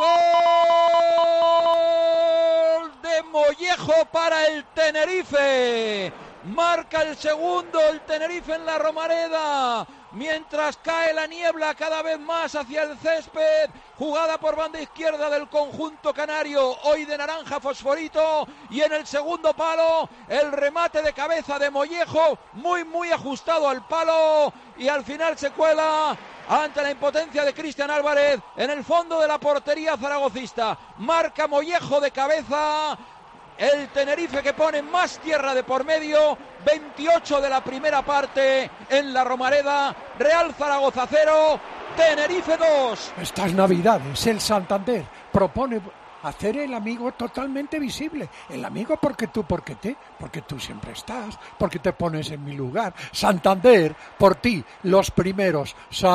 Speaker 5: gol de Mollejo para el Tenerife! Marca el segundo el Tenerife en la Romareda. Mientras cae la niebla cada vez más hacia el césped, jugada por banda izquierda del conjunto canario, hoy de naranja fosforito, y en el segundo palo el remate de cabeza de Mollejo, muy muy ajustado al palo, y al final se cuela ante la impotencia de Cristian Álvarez en el fondo de la portería zaragocista. Marca Mollejo de cabeza. El Tenerife que pone más tierra de por medio, veintiocho de la primera parte en la Romareda, Real Zaragoza cero, Tenerife dos.
Speaker 2: Estas navidades el Santander propone hacer el amigo totalmente visible. El amigo porque tú, porque te, porque tú siempre estás, porque te pones en mi lugar. Santander, por ti, los primeros.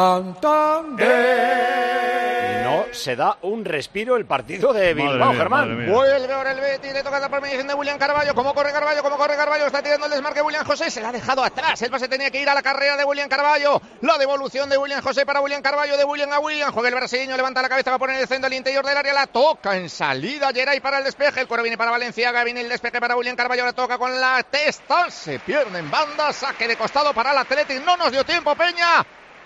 Speaker 2: Santander.
Speaker 1: No se da un respiro el partido de Bilbao, Germán.
Speaker 6: Vuelve ahora el Betis, le toca la medición de William Carballo. ¿Cómo corre Carballo? ¿Cómo corre Carballo? Está tirando el desmarque William José, se la ha dejado atrás. El pase tenía que ir a la carrera de William Carballo. La devolución de William José para William Carballo, de William a William. Juega el brasileño, levanta la cabeza, va a poner el centro al interior del área. La toca en salida Geray para el despeje. El cuero viene para Valenciaga, viene el despeje para William Carballo. La toca con la testa, se pierde en banda. Saque de costado para el Atlético. No nos dio tiempo, Peña.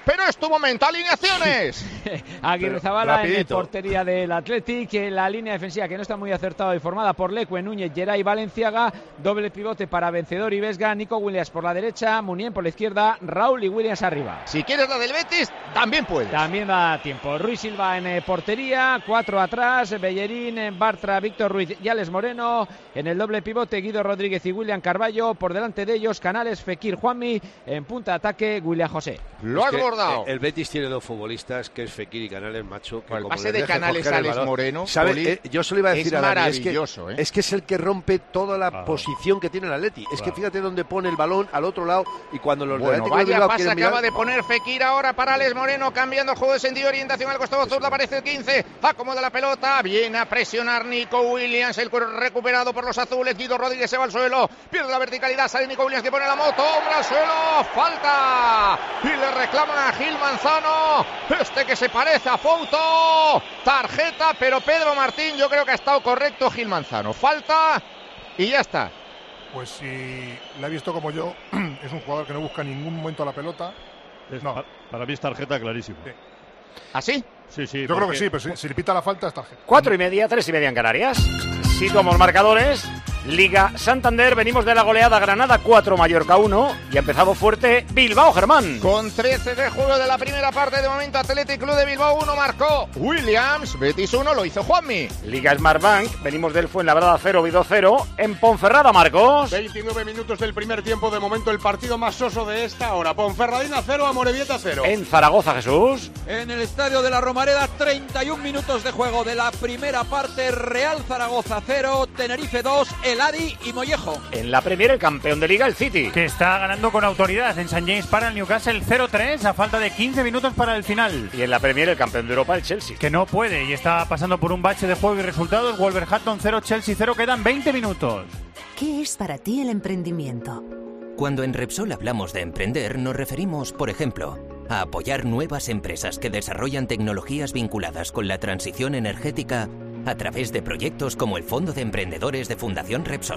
Speaker 6: pero es tu momento. Alineaciones.
Speaker 21: Aguirrezabala en portería del Athletic, la línea defensiva que no está muy acertada y formada por Lecue, Núñez, Geray, Valenciaga, doble pivote para Vencedor y Vesga, Nico Williams por la derecha, Munier por la izquierda, Raúl y Williams arriba.
Speaker 6: Si quieres la del Betis, también puedes.
Speaker 21: También da tiempo. Ruiz Silva en eh, portería, cuatro atrás, Bellerín, Bartra, Víctor Ruiz y Alex Moreno. En el doble pivote, Guido Rodríguez y William Carballo. Por delante de ellos, Canales, Fekir, Juanmi. En punta de ataque, William José.
Speaker 6: Lo has bordado.
Speaker 22: El Betis tiene dos futbolistas, que es Fekir y Canales, macho. Que
Speaker 6: el pase de Canales a Alex Moreno,
Speaker 22: ¿sabe? Poli, eh, yo se lo iba a decir
Speaker 6: es
Speaker 22: a Dani,
Speaker 6: maravilloso,
Speaker 22: es que,
Speaker 6: ¿eh?
Speaker 22: es que es el que rompe toda la
Speaker 23: claro.
Speaker 22: posición que tiene el Atleti. Es
Speaker 23: claro.
Speaker 22: que fíjate dónde pone el balón al otro lado y cuando los
Speaker 6: bueno,
Speaker 22: Atlético
Speaker 6: vaya
Speaker 22: Bilbao
Speaker 6: pase
Speaker 22: quieren
Speaker 6: acaba
Speaker 22: mirar...
Speaker 6: de poner Fekir ahora para Alex Moreno, cambiando el juego de sentido, orientación al costado zurdo, aparece el quince, acomoda la pelota, viene a presionar Nico Williams, el cuero recuperado por los azules, Guido Rodríguez se va al suelo, pierde la verticalidad, sale Nico Williams que pone la moto, hombre al suelo, falta, y le reclaman a Gil Manzano, este que se parece a Fouto, tarjeta, pero Pedro Martín, yo creo que ha estado correcto Gil Manzano, falta y ya está.
Speaker 4: Pues si la he visto como yo, es un jugador que no busca en ningún momento la pelota.
Speaker 23: Es,
Speaker 4: no.
Speaker 23: para, para mí es tarjeta clarísima.
Speaker 4: Sí.
Speaker 6: ¿Así?
Speaker 23: Sí, sí.
Speaker 4: Yo
Speaker 23: porque...
Speaker 4: creo que sí, pero si, si le pita la falta es tarjeta.
Speaker 1: Cuatro y media, tres y media en Canarias. Situamos marcadores. Liga Santander, venimos de la goleada Granada cuatro, Mallorca uno y ha empezado fuerte Bilbao, Germán.
Speaker 6: Con trece de juego de la primera parte, de momento Athletic Club de Bilbao uno, marcó Williams, Betis uno, lo hizo Juanmi.
Speaker 1: Liga Smartbank, venimos del Fuenlabrada cero, Oviedo cero, en Ponferrada, Marcos.
Speaker 10: veintinueve minutos del primer tiempo, de momento el partido más soso de esta hora. Ponferradina cero, Amorebieta cero.
Speaker 1: En Zaragoza, Jesús.
Speaker 5: En el estadio de la Romareda, treinta y un minutos de juego de la primera parte, Real Zaragoza cero, Tenerife dos, el Adi y Mollejo.
Speaker 1: En la Premier, el campeón de Liga, el City.
Speaker 9: Que está ganando con autoridad en Saint James para el Newcastle cero tres a falta de quince minutos para el final.
Speaker 1: Y en la Premier, el campeón de Europa, el Chelsea.
Speaker 9: Que no puede y está pasando por un bache de juego y resultados. Wolverhampton cero, Chelsea cero, quedan veinte minutos.
Speaker 11: ¿Qué es para ti el emprendimiento?
Speaker 16: Cuando en Repsol hablamos de emprender, nos referimos, por ejemplo, a apoyar nuevas empresas que desarrollan tecnologías vinculadas con la transición energética a través de proyectos como el Fondo de Emprendedores de Fundación Repsol.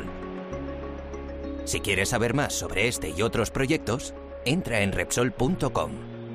Speaker 16: Si quieres saber más sobre este y otros proyectos, entra en Repsol punto com.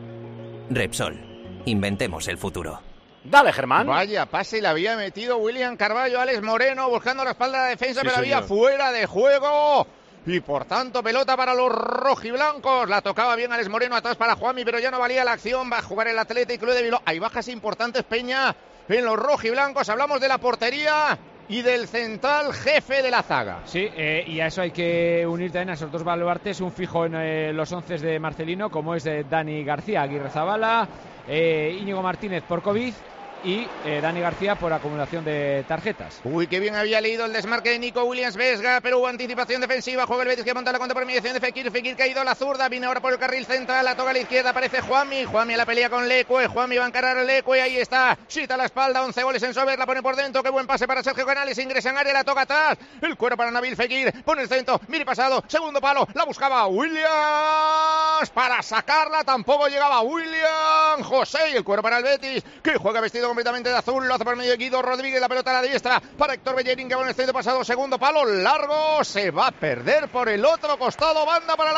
Speaker 16: Repsol, inventemos el futuro.
Speaker 1: Dale, Germán.
Speaker 6: Vaya pase le había metido William Carballo, Alex Moreno, buscando la espalda de la defensa,
Speaker 22: Sí,
Speaker 6: pero
Speaker 22: señor.
Speaker 6: había fuera de juego. Y por tanto, pelota para los rojiblancos. La tocaba bien Alex Moreno, atrás para Juanmi, pero ya no valía la acción. Va a jugar el Athletic Club de Bilbao. Hay bajas importantes, Peña, en los rojiblancos. Hablamos de la portería y del central jefe de la zaga.
Speaker 21: Sí, eh, y a eso hay que unir también a esos dos baluartes, un fijo en eh, los once de Marcelino, como es de Dani García, Aguirrezabala, eh, Íñigo Martínez por COVID y eh, Dani García por acumulación de tarjetas.
Speaker 6: Uy, qué bien había leído el desmarque de Nico Williams Vesga, pero hubo anticipación defensiva, juega el Betis que monta la contra por mediación de Fekir, Fekir caído a la zurda, viene ahora por el carril central, la toca a la izquierda, aparece Juanmi, Juanmi a la pelea con Lecue, Juanmi va a encarar a Lecue, ahí está, Chita a la espalda, once goles en Sober, la pone por dentro, qué buen pase para Sergio Canales, ingresa en área, la toca atrás, el cuero para Nabil Fekir, pone el centro, mire pasado, segundo palo, la buscaba Williams, para sacarla, tampoco llegaba William José, y el cuero para el Betis, que juega vestido completamente de azul, lo hace por medio de Guido Rodríguez, la pelota a la diestra para Héctor Bellerín, que va en el centro pasado, segundo palo largo, se va a perder por el otro costado, banda para el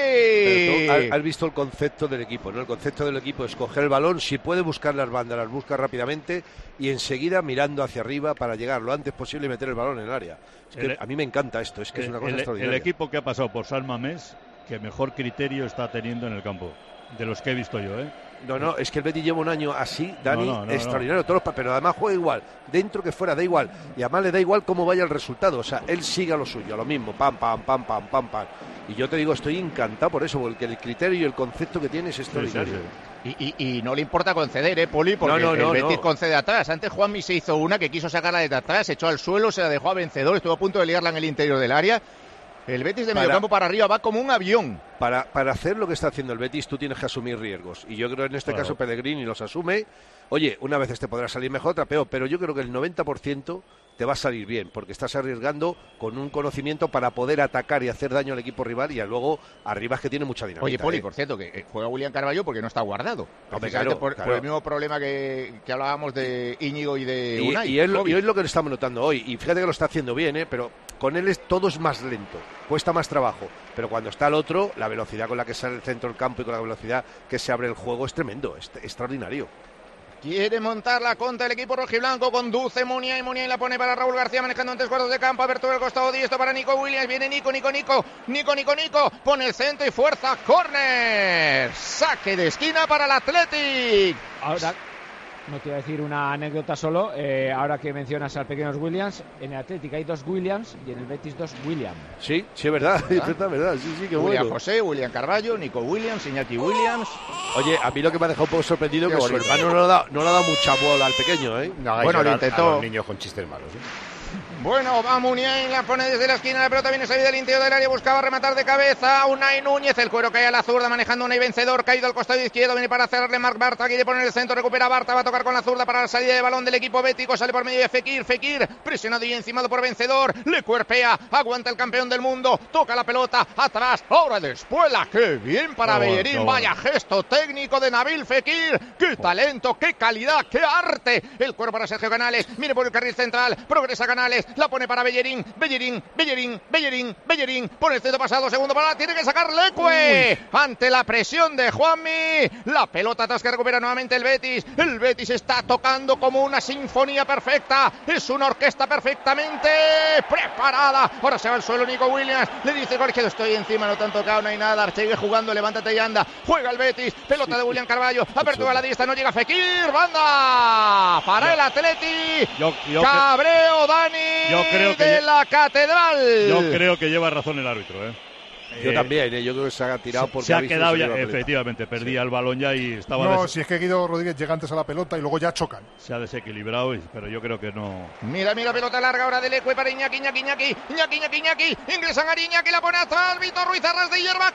Speaker 6: Athletic.
Speaker 22: Has visto el concepto del equipo, ¿no? El concepto del equipo es coger el balón, si puede buscar las bandas, las busca rápidamente y enseguida mirando hacia arriba para llegar lo antes posible y meter el balón en el área. Es que
Speaker 23: El-
Speaker 22: a mí me encanta esto, es que es una cosa
Speaker 23: el,
Speaker 22: extraordinaria.
Speaker 23: el equipo que ha pasado por San Mamés, que mejor criterio está teniendo en el campo, de los que he visto yo, ¿eh?
Speaker 22: No, no, es que el Betis lleva un año así, Dani,
Speaker 23: No, no, no,
Speaker 22: extraordinario, todos los pa- pero además juega igual, dentro que fuera, da igual, y además le da igual cómo vaya el resultado, o sea, él sigue a lo suyo, a lo mismo, pam, pam, pam, pam, pam, pam, y yo te digo, estoy encantado por eso, porque el criterio y el concepto que tiene es extraordinario.
Speaker 6: Y, y, y no le importa conceder, ¿eh, Poli? Porque
Speaker 22: No, no, no,
Speaker 6: el Betis
Speaker 22: no.
Speaker 6: concede atrás. Antes Juanmi se hizo una que quiso sacarla de atrás, echó al suelo, se la dejó a Vencedor, estuvo a punto de liarla en el interior del área. El Betis de
Speaker 22: Para-
Speaker 6: mediocampo para arriba va como un avión.
Speaker 22: Para, para hacer lo que está haciendo el Betis, tú tienes que asumir riesgos. Y yo creo en este
Speaker 23: Claro.
Speaker 22: caso Pellegrini los asume. Oye, una vez te podrá salir mejor, otra peor, pero yo creo que el noventa por ciento te va a salir bien, porque estás arriesgando con un conocimiento para poder atacar y hacer daño al equipo rival, y luego arriba es que tiene mucha dinámica.
Speaker 6: Oye, Poli,
Speaker 22: ¿eh?
Speaker 6: por cierto, que eh, juega William Carballo porque no está guardado.
Speaker 22: Hombre,
Speaker 6: Precisamente
Speaker 22: claro,
Speaker 6: por,
Speaker 22: claro.
Speaker 6: por el mismo problema que, que hablábamos de Íñigo y de
Speaker 22: Y,
Speaker 6: Unai.
Speaker 22: y es lo,
Speaker 6: COVID.
Speaker 22: y es lo que le estamos notando hoy. Y fíjate que lo está haciendo bien, ¿eh? Pero con él es, todo es más lento, cuesta más trabajo. Pero pero cuando está el otro, la velocidad con la que sale el centro del campo y con la velocidad que se abre el juego es tremendo, es extraordinario.
Speaker 6: Quiere montar la contra el equipo rojiblanco, conduce Muniain y Muniain la pone para Raúl García manejando en tres cuartos de campo, abertura del costado diestro para Nico Williams, viene Nico, Nico, Nico, Nico, Nico, Nico, pone el centro y fuerza, córner, saque de esquina para el Athletic.
Speaker 21: Ahora, no te voy a decir una anécdota solo, eh, ahora que mencionas al pequeños Williams, en el Athletic hay dos Williams y en el Betis dos Williams.
Speaker 22: Sí, sí, es verdad, es verdad, verdad, sí, sí, qué
Speaker 6: William
Speaker 22: bueno.
Speaker 6: José, William Carballo, Nico Williams, Iñaki Williams.
Speaker 22: Oye, a mí lo que me ha dejado un poco sorprendido es que
Speaker 6: bonito.
Speaker 22: su hermano no le ha dado, no le ha dado mucha bola al pequeño, ¿eh?
Speaker 1: No,
Speaker 6: bueno, lo intentó.
Speaker 1: A los niños con chistes malos, ¿eh?
Speaker 6: Bueno, va Muniain, la pone desde la esquina, la pelota viene salida del interior del área, buscaba rematar de cabeza, Unai Núñez, el cuero cae a la zurda, manejando Unai vencedor, caído al costado izquierdo, viene para cerrarle Marc Bartra, quiere poner el centro, recupera Bartra, va a tocar con la zurda para la salida de balón del equipo bético, sale por medio de Fekir, Fekir, presionado y encimado por vencedor, le cuerpea, aguanta el campeón del mundo, toca la pelota, atrás, ahora de Espuela, qué bien para
Speaker 23: No,
Speaker 6: Bellerín,
Speaker 23: no,
Speaker 6: vaya gesto técnico de Nabil Fekir, qué talento, qué calidad, qué arte, el cuero para Sergio Canales, mire por el carril central, progresa Canales, la pone para Bellerín, Bellerín, Bellerín, Bellerín, Bellerín, por el centro pasado, segundo para, tiene que sacar Leque, ante la presión de Juanmi, la pelota atrás que recupera nuevamente el Betis, el Betis está tocando como una sinfonía perfecta, es una orquesta perfectamente preparada, ahora se va al suelo Nico Williams, le dice Jorge, estoy encima, no te han tocado, no hay nada, sigue jugando, levántate y anda, juega el Betis, pelota de William Carballo, apertura a la diestra, no llega Fekir, banda, para el Atleti,
Speaker 23: Yo, yo,
Speaker 6: cabreo Dani
Speaker 23: yo creo que
Speaker 6: de la Catedral.
Speaker 23: yo creo que lleva razón el árbitro, ¿eh?
Speaker 22: Yo
Speaker 23: Eh,
Speaker 22: también, ¿eh? Yo creo que se ha tirado por
Speaker 23: Se ha
Speaker 22: visto,
Speaker 23: quedado
Speaker 22: se
Speaker 23: ya,
Speaker 22: lleva pelota.
Speaker 23: efectivamente, perdía el balón ya y estaba
Speaker 4: No,
Speaker 23: des-
Speaker 4: si es que Guido Rodríguez llega antes a la pelota y luego ya chocan.
Speaker 23: se ha desequilibrado, y- pero yo creo que no.
Speaker 6: Mira, mira, pelota larga ahora del Ecue para Iñaki, Iñaki, Iñaki, Iñaki, Iñaki, Iñaki, ingresan a Iñaki, la pone atrás, Víctor Ruiz, arras de hierba,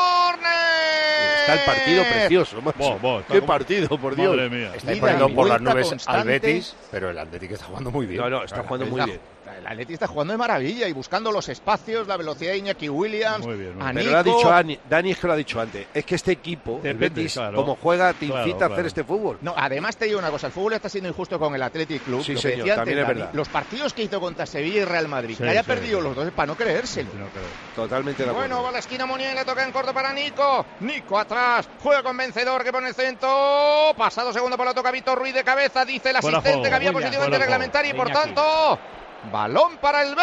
Speaker 6: córner.
Speaker 22: Está el partido precioso, macho.
Speaker 23: Bo, bo, está
Speaker 22: Qué
Speaker 23: como-
Speaker 22: partido, por Dios.
Speaker 23: Madre mía.
Speaker 1: Está
Speaker 6: Ida
Speaker 1: poniendo
Speaker 6: y
Speaker 1: por las
Speaker 6: vuelta
Speaker 1: nubes
Speaker 6: constante.
Speaker 1: al Betis, pero el Atlético está jugando muy bien.
Speaker 22: No, no, está jugando muy bien.
Speaker 6: El Atleti está jugando de maravilla y buscando los espacios, la velocidad de Iñaki Williams,
Speaker 23: Muy bien, muy
Speaker 6: a
Speaker 23: bien.
Speaker 22: Pero lo ha
Speaker 6: Nico.
Speaker 22: dicho Dani, Dani es que lo ha dicho antes. Es que este equipo, el
Speaker 23: Depende,
Speaker 22: Betis,
Speaker 23: claro.
Speaker 22: como juega, te
Speaker 23: Claro,
Speaker 22: incita a hacer
Speaker 23: claro.
Speaker 22: este fútbol.
Speaker 6: No, además te digo una cosa, el fútbol está siendo injusto con el Athletic Club.
Speaker 22: Sí,
Speaker 6: lo que
Speaker 22: señor,
Speaker 6: decía
Speaker 22: también
Speaker 6: antes
Speaker 22: es
Speaker 6: Dani,
Speaker 22: verdad.
Speaker 6: los partidos que hizo contra Sevilla y Real Madrid,
Speaker 23: Sí,
Speaker 6: que haya
Speaker 23: sí,
Speaker 6: perdido
Speaker 23: sí.
Speaker 6: los dos es para no creérselo.
Speaker 23: No creo.
Speaker 22: Totalmente de acuerdo.
Speaker 6: Bueno, va a la esquina Muniain, le toca en corto para Nico. Nico atrás, juega con vencedor que pone el centro. Pasado segundo por la toca Víctor Ruiz de cabeza, dice el
Speaker 23: Fuera
Speaker 6: asistente
Speaker 23: juego,
Speaker 6: que había
Speaker 23: William,
Speaker 6: posición
Speaker 23: fuera
Speaker 6: antirreglamentaria y por
Speaker 21: Iñaki.
Speaker 6: tanto, balón para el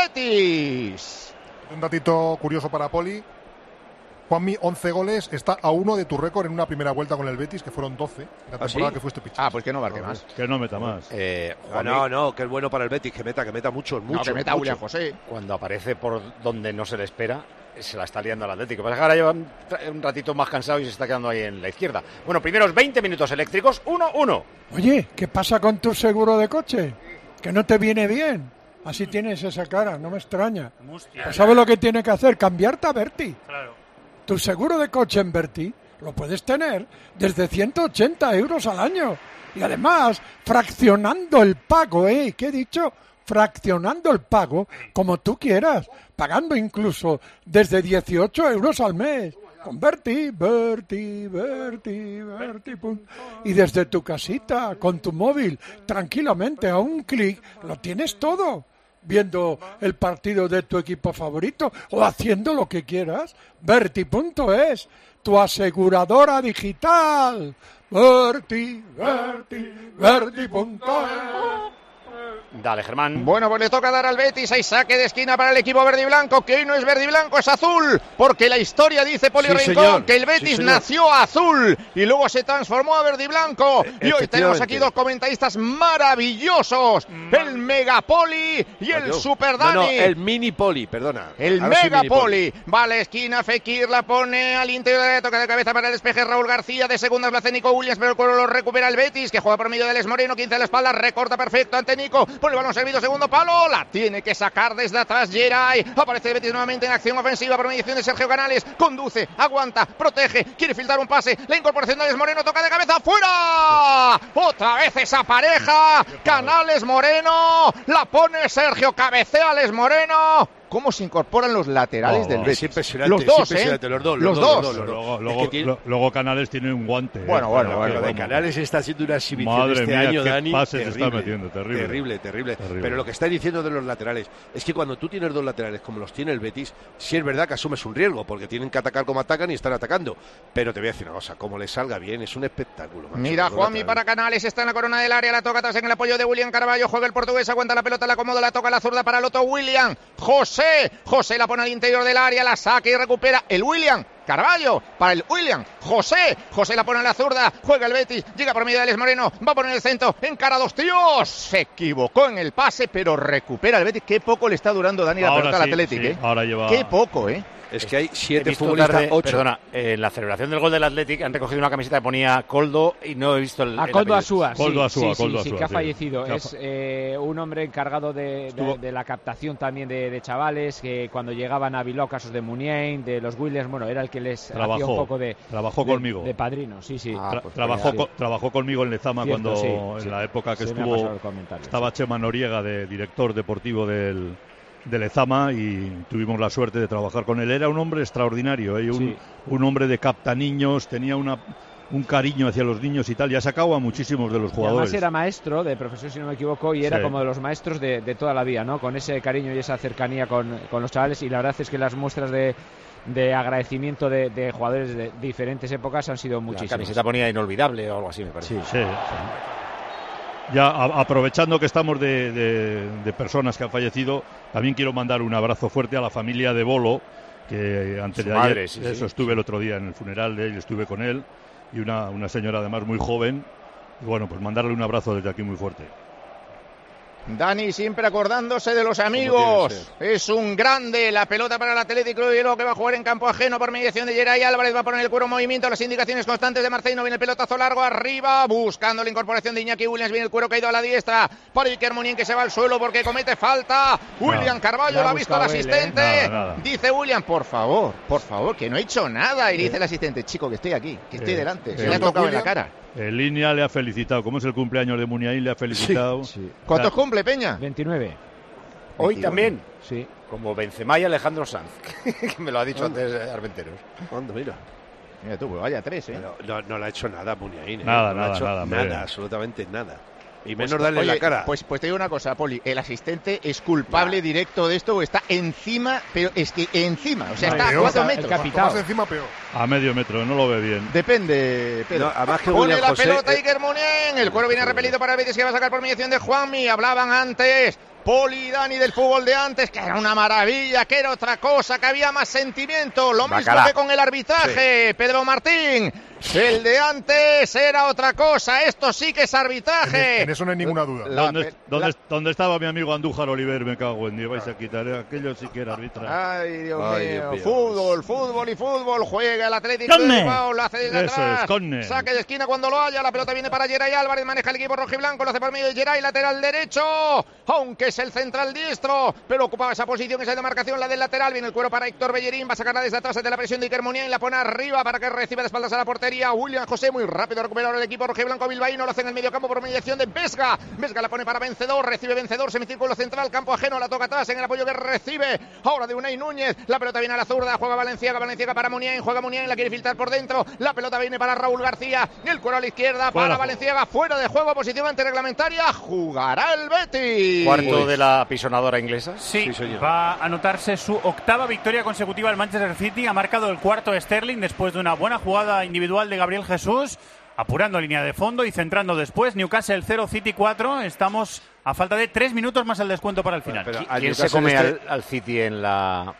Speaker 6: Betis.
Speaker 4: Un datito curioso para Poli. Juanmi, once goles, está a uno de tu récord en una primera vuelta con el Betis, que fueron doce, la
Speaker 22: ¿Ah,
Speaker 4: temporada
Speaker 22: sí?
Speaker 4: que fuiste pichón.
Speaker 6: Ah, pues que no marque más.
Speaker 23: Que no meta más.
Speaker 1: Eh,
Speaker 22: Ah,
Speaker 1: Juanmi,
Speaker 22: no, no, que es bueno para el Betis, que meta, que meta mucho, mucho.
Speaker 6: No, que meta a
Speaker 22: mucho.
Speaker 6: William José.
Speaker 1: cuando aparece por donde no se le espera, se la está liando al Atlético. Pasa que ahora lleva un, tra- un ratito más cansado y se está quedando ahí en la izquierda. Bueno, primeros veinte minutos eléctricos, uno uno.
Speaker 2: Oye, ¿qué pasa con tu seguro de coche? Que no te viene bien. Así tienes esa cara, no me extraña. Pues ¿sabes lo que tiene que hacer? Cambiarte a Berti.
Speaker 9: Claro.
Speaker 2: Tu seguro de coche en Berti lo puedes tener desde ciento ochenta euros al año. Y además, fraccionando el pago, ¿eh? ¿Qué he dicho? Fraccionando el pago como tú quieras. Pagando incluso desde dieciocho euros al mes. Con Berti, Berti, Berti, Berti. pum. Y desde tu casita, con tu móvil, tranquilamente, a un clic, lo tienes todo. Viendo el partido de tu equipo favorito o haciendo lo que quieras. Berti punto es, tu aseguradora digital. Berti, Berti, Berti punto es.
Speaker 1: Dale, Germán.
Speaker 6: Bueno, pues le toca dar al Betis, hay saque de esquina para el equipo verde y blanco, que hoy no es verde y blanco, es azul, porque la historia dice Poli
Speaker 22: Sí,
Speaker 6: Rincón
Speaker 22: señor.
Speaker 6: que el Betis
Speaker 22: Sí, señor.
Speaker 6: nació azul y luego se transformó a verde y blanco. Y hoy tenemos aquí
Speaker 22: Efectivamente.
Speaker 6: dos comentaristas maravillosos, el Megapoli y el
Speaker 22: Adiós.
Speaker 6: Super
Speaker 22: No,
Speaker 6: Dani.
Speaker 22: no, el mini poli, perdona.
Speaker 6: El
Speaker 22: Ahora sí, mini
Speaker 6: Megapoli, va a la esquina, Fekir la pone al interior de la toca de cabeza para el despeje Raúl García, de segundas lo hace Nico Williams, pero el cuero lo recupera el Betis, que juega por medio de Les Moreno, quince a la espalda, recorta perfecto ante Nico, pone el balón servido, segundo palo, la tiene que sacar desde atrás Geray, aparece el Betis nuevamente en acción ofensiva por mediación de Sergio Canales, conduce, aguanta, protege, quiere filtrar un pase, la incorporación de Les Moreno, toca de cabeza, ¡fuera! Otra vez esa pareja, Canales Moreno, la pone Sergio, cabecea Les Moreno, cómo se incorporan los laterales
Speaker 23: Oh,
Speaker 6: del
Speaker 23: es
Speaker 6: Betis.
Speaker 22: impresionante,
Speaker 6: Los
Speaker 22: es
Speaker 6: dos,
Speaker 22: impresionante,
Speaker 6: ¿eh?
Speaker 22: los dos,
Speaker 6: Los
Speaker 22: los dos,
Speaker 6: dos.
Speaker 22: los dos.
Speaker 23: Luego,
Speaker 22: Es
Speaker 23: luego,
Speaker 22: que tiene-
Speaker 23: lo- luego Canales tiene un guante. ¿eh?
Speaker 6: Bueno, bueno,
Speaker 23: Para
Speaker 6: bueno,
Speaker 23: que-
Speaker 22: Lo de
Speaker 23: vamos.
Speaker 22: Canales está haciendo una exhibición
Speaker 23: Madre
Speaker 22: este
Speaker 23: mía,
Speaker 22: año,
Speaker 23: qué
Speaker 22: Dani.
Speaker 23: pases está
Speaker 22: terrible,
Speaker 23: metiendo, terrible.
Speaker 22: terrible, terrible.
Speaker 23: Terrible.
Speaker 22: Pero lo que está diciendo de los laterales es que cuando tú tienes dos laterales como los tiene el Betis, sí es verdad que asumes un riesgo, porque tienen que atacar como atacan y están atacando. Pero te voy a decir una cosa, como les salga bien, es un espectáculo. macho,
Speaker 6: Mira,
Speaker 22: los dos
Speaker 6: Juanmi
Speaker 22: laterales.
Speaker 6: para Canales, está en la corona del área, la toca atrás en el apoyo de William Carballo, juega el portugués, aguanta la pelota, la acomoda, la toca la zurda para Loto William, José, José la pone al interior del área, la saca y recupera el William, Carballo, para el William, José, José la pone en la zurda, juega el Betis, llega por medio de Alex Moreno, va a poner el centro, encara a dos tíos, se equivocó en el pase, pero recupera el Betis, qué poco le está durando Dani la
Speaker 23: Ahora
Speaker 6: pelota al
Speaker 23: sí,
Speaker 6: Athletic,
Speaker 23: sí,
Speaker 6: ¿eh?
Speaker 23: ahora lleva-
Speaker 6: Qué poco, ¿eh?
Speaker 22: Es que hay
Speaker 1: He
Speaker 22: siete
Speaker 1: visto
Speaker 22: futbolistas,
Speaker 1: tarde,
Speaker 22: ocho.
Speaker 1: Perdona, en la celebración del gol del Athletic han recogido una camiseta que ponía Coldo y no he visto el.
Speaker 21: A
Speaker 1: el
Speaker 21: Coldo
Speaker 1: apellido.
Speaker 21: Asúa, sí,
Speaker 23: Coldo Asúa,
Speaker 21: sí, sí,
Speaker 23: Coldo
Speaker 21: sí,
Speaker 23: Asúa,
Speaker 21: que ha
Speaker 23: sí.
Speaker 21: fallecido.
Speaker 23: Que ha
Speaker 21: Es
Speaker 23: fa-
Speaker 21: eh, un hombre encargado de, de-
Speaker 23: Estuvo-
Speaker 21: de la captación también de, de chavales, que cuando llegaban a Bilbao, casos de Muniain, de los Williams, bueno, era el que les hacía
Speaker 23: Trabajó,
Speaker 21: un poco de...
Speaker 23: trabajó
Speaker 21: de-
Speaker 23: conmigo.
Speaker 21: De padrino, sí, sí.
Speaker 23: Tra-
Speaker 21: pues,
Speaker 23: trabajó,
Speaker 21: sí.
Speaker 23: co- trabajó conmigo en Lezama
Speaker 21: Cierto,
Speaker 23: cuando
Speaker 21: sí,
Speaker 23: en
Speaker 21: sí.
Speaker 23: la época que
Speaker 21: Se me ha
Speaker 23: estuvo
Speaker 21: pasado el comentario,
Speaker 23: estaba Chema Noriega de director deportivo del, de Lezama y tuvimos la suerte de trabajar con él. Era un hombre extraordinario, ¿eh? un,
Speaker 21: Sí.
Speaker 23: un hombre de captaniños, tenía una, un cariño hacia los niños y tal, y ha sacado a muchísimos de los
Speaker 21: Y
Speaker 23: jugadores.
Speaker 21: además era maestro de profesión, si no me equivoco, y era
Speaker 23: Sí.
Speaker 21: como de los maestros de, de toda la vida, ¿no? Con ese cariño y esa cercanía con, con los chavales, y la verdad es que las muestras de, de agradecimiento de, de jugadores de diferentes épocas han sido
Speaker 1: La
Speaker 21: muchísimas.
Speaker 1: camiseta ponía inolvidable o algo así, me parece.
Speaker 23: Sí. Ya a- aprovechando que estamos de, de- de personas que han fallecido, también quiero mandar un abrazo fuerte a la familia de Bolo, que antes
Speaker 1: Su
Speaker 23: de
Speaker 1: madre,
Speaker 23: ayer,
Speaker 1: sí,
Speaker 23: eso
Speaker 1: sí,
Speaker 23: estuve
Speaker 1: sí.
Speaker 23: el otro día en el funeral de él, estuve con él, y una, una señora además muy joven. Y bueno, pues mandarle un abrazo desde aquí muy fuerte.
Speaker 6: Dani siempre acordándose de los amigos. Es un grande. La pelota para el Atlético de Bilbao, que va a jugar en campo ajeno por mediación de Geray Álvarez. Va a poner el cuero en movimiento. Las indicaciones constantes de Marcelino. Viene el pelotazo largo arriba. Buscando la incorporación de Iñaki Williams. Viene el cuero caído a la diestra. Para Iker Muniain, que se va al suelo porque comete falta. William Carballo
Speaker 21: Ya
Speaker 6: lo
Speaker 21: ha
Speaker 6: ha visto el
Speaker 21: buscado él, ¿eh?
Speaker 6: asistente.
Speaker 23: Nada, nada.
Speaker 6: Dice William, por favor, por favor, que no he hecho nada. Y dice el asistente, chico, que estoy aquí, que estoy
Speaker 23: Eh,
Speaker 6: delante. Se
Speaker 23: eh,
Speaker 6: le ha tocado en la
Speaker 23: William,
Speaker 6: cara.
Speaker 23: En línea le ha felicitado, como es el cumpleaños de Muniain, le ha felicitado.
Speaker 6: ¿Cuántos
Speaker 23: La-
Speaker 6: cumple, Peña?
Speaker 21: veintinueve.
Speaker 1: Hoy también.
Speaker 21: Sí.
Speaker 1: Como Benzema y Alejandro Sanz, que me lo ha dicho antes eh, Armenteros.
Speaker 22: ¿Cuándo? Mira.
Speaker 6: Mira tú, pues vaya tres, ¿eh?
Speaker 22: Pero no, no le ha hecho nada Muniain, ¿eh?
Speaker 23: Nada,
Speaker 22: no le ha
Speaker 23: nada,
Speaker 22: hecho
Speaker 23: nada, hombre.
Speaker 22: nada, absolutamente nada. Y
Speaker 6: Pues,
Speaker 22: menos darle
Speaker 6: oye,
Speaker 22: la cara.
Speaker 6: Pues, pues te digo una cosa, Poli. El asistente es culpable directo de esto o está encima, pero es que encima, o sea,
Speaker 23: No,
Speaker 6: está a
Speaker 23: peor,
Speaker 6: cuatro
Speaker 23: el
Speaker 6: metros.
Speaker 23: capitán.
Speaker 4: Más encima, peor.
Speaker 23: A medio metro, no lo ve bien.
Speaker 6: Depende, Pedro.
Speaker 22: No, además que
Speaker 6: Pone
Speaker 22: William
Speaker 6: la
Speaker 22: José,
Speaker 6: pelota
Speaker 22: eh,
Speaker 6: Iker Muniain. El cuero viene repelido para el Betis, que va a sacar por mediación de Juanmi. Hablaban antes Poli y Dani del fútbol de antes, que era una maravilla, que era otra cosa, que había más sentimiento. Lo mismo
Speaker 1: Bacalá.
Speaker 6: que con el arbitraje, Pedro Martín. El de antes era otra cosa. Esto sí que es arbitraje.
Speaker 4: En eso no hay ninguna duda.
Speaker 6: La
Speaker 23: ¿Dónde,
Speaker 6: pe-
Speaker 23: dónde-
Speaker 6: la-
Speaker 23: dónde estaba mi amigo Andújar Oliver? Me cago en Dios, vais a quitar eh, aquello sí que era arbitra.
Speaker 6: Ay, Dios
Speaker 23: Ay,
Speaker 6: mío.
Speaker 23: Dios mío.
Speaker 6: Fútbol, fútbol y fútbol. Juega el Atlético de
Speaker 23: ¡Córner!
Speaker 6: Bilbao, lo hace desde
Speaker 23: Eso
Speaker 6: atrás.
Speaker 23: es, córner.
Speaker 6: Saque de esquina cuando lo haya. La pelota viene para Geray Álvarez. Maneja el equipo rojo y blanco. Lo hace por medio de Geray, lateral derecho. Aunque es el central diestro. Pero ocupaba esa posición, esa demarcación, la del lateral. Viene el cuero para Héctor Bellerín. Va a sacarla desde atrás de la presión de Iker Muniain. La pone arriba para que reciba de espaldas a la portería. William José, muy rápido a recuperar el equipo rojo y blanco bilbaíno. Lo hace en el medio campo por mediación de Vesga. Vesga la pone para Vencedor. Recibe Vencedor. Semicírculo central. Campo ajeno. La toca atrás en el apoyo que recibe. Ahora de Unai Núñez. La pelota viene a la zurda. Juega Valenciaga. Valenciaga para Muniain. Juega Muniain. La quiere filtrar por dentro. La pelota viene para Raúl García. El cuero a la izquierda
Speaker 23: Fuera.
Speaker 6: para Valenciaga. Fuera de juego. Posición antirreglamentaria. Jugará el Betis.
Speaker 1: Cuarto de la pisonadora inglesa.
Speaker 9: Sí, va a anotarse su octava victoria consecutiva al Manchester City. Ha marcado el cuarto Sterling después de una buena jugada individual de Gabriel Jesús, apurando línea de fondo y centrando después. Newcastle cero, City cuatro. Estamos a falta de tres minutos más el descuento para el final.
Speaker 1: Pero, ¿quién se come al, al City en la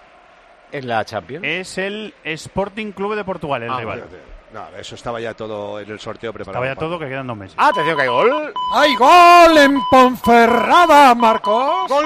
Speaker 1: en la Champions?
Speaker 9: Es el Sporting Club de Portugal, el
Speaker 22: Ah,
Speaker 9: rival.
Speaker 22: fíjate. No, eso estaba ya todo en el sorteo preparado.
Speaker 9: Estaba ya todo, que quedan dos meses.
Speaker 1: Atención que hay gol.
Speaker 2: ¡Hay gol en Ponferrada, Marcos!
Speaker 10: Gol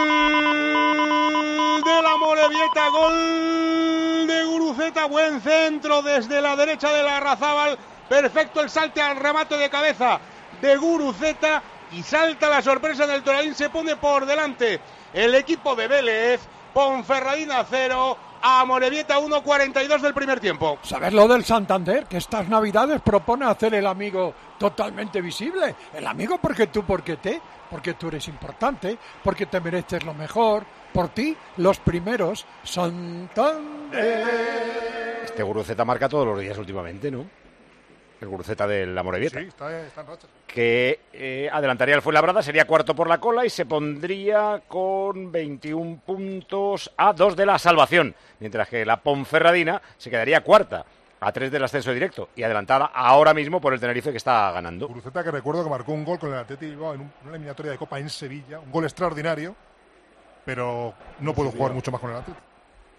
Speaker 10: de la Morevieta, gol de Guruceta, buen centro desde la derecha de la Larrazábal, perfecto el salte al remate de cabeza de Guruceta y salta la sorpresa del Toralín, se pone por delante el equipo de Vélez. Ponferradina cero, a Amorebieta uno, cuarenta y dos del primer tiempo.
Speaker 2: ¿Sabes lo del Santander? Que estas navidades propone hacer el amigo totalmente visible. El amigo porque tú, porque te, porque tú eres importante, porque te mereces lo mejor. Por ti, los primeros, Santander.
Speaker 1: Este Guruceta marca todos los días últimamente, ¿no? El Guruceta de la Amorebieta.
Speaker 4: Sí, está, está en racha.
Speaker 1: Que eh, adelantaría el Fuenlabrada, sería cuarto por la cola y se pondría con veintiún puntos a dos de la salvación, mientras que la Ponferradina se quedaría cuarta a tres del ascenso directo y adelantada ahora mismo por el Tenerife, que está ganando.
Speaker 4: Guruceta, que recuerdo que marcó un gol con el Athletic Bilbao en un- una eliminatoria de Copa en Sevilla, un gol extraordinario, pero no puedo jugar mucho más con el Athletic.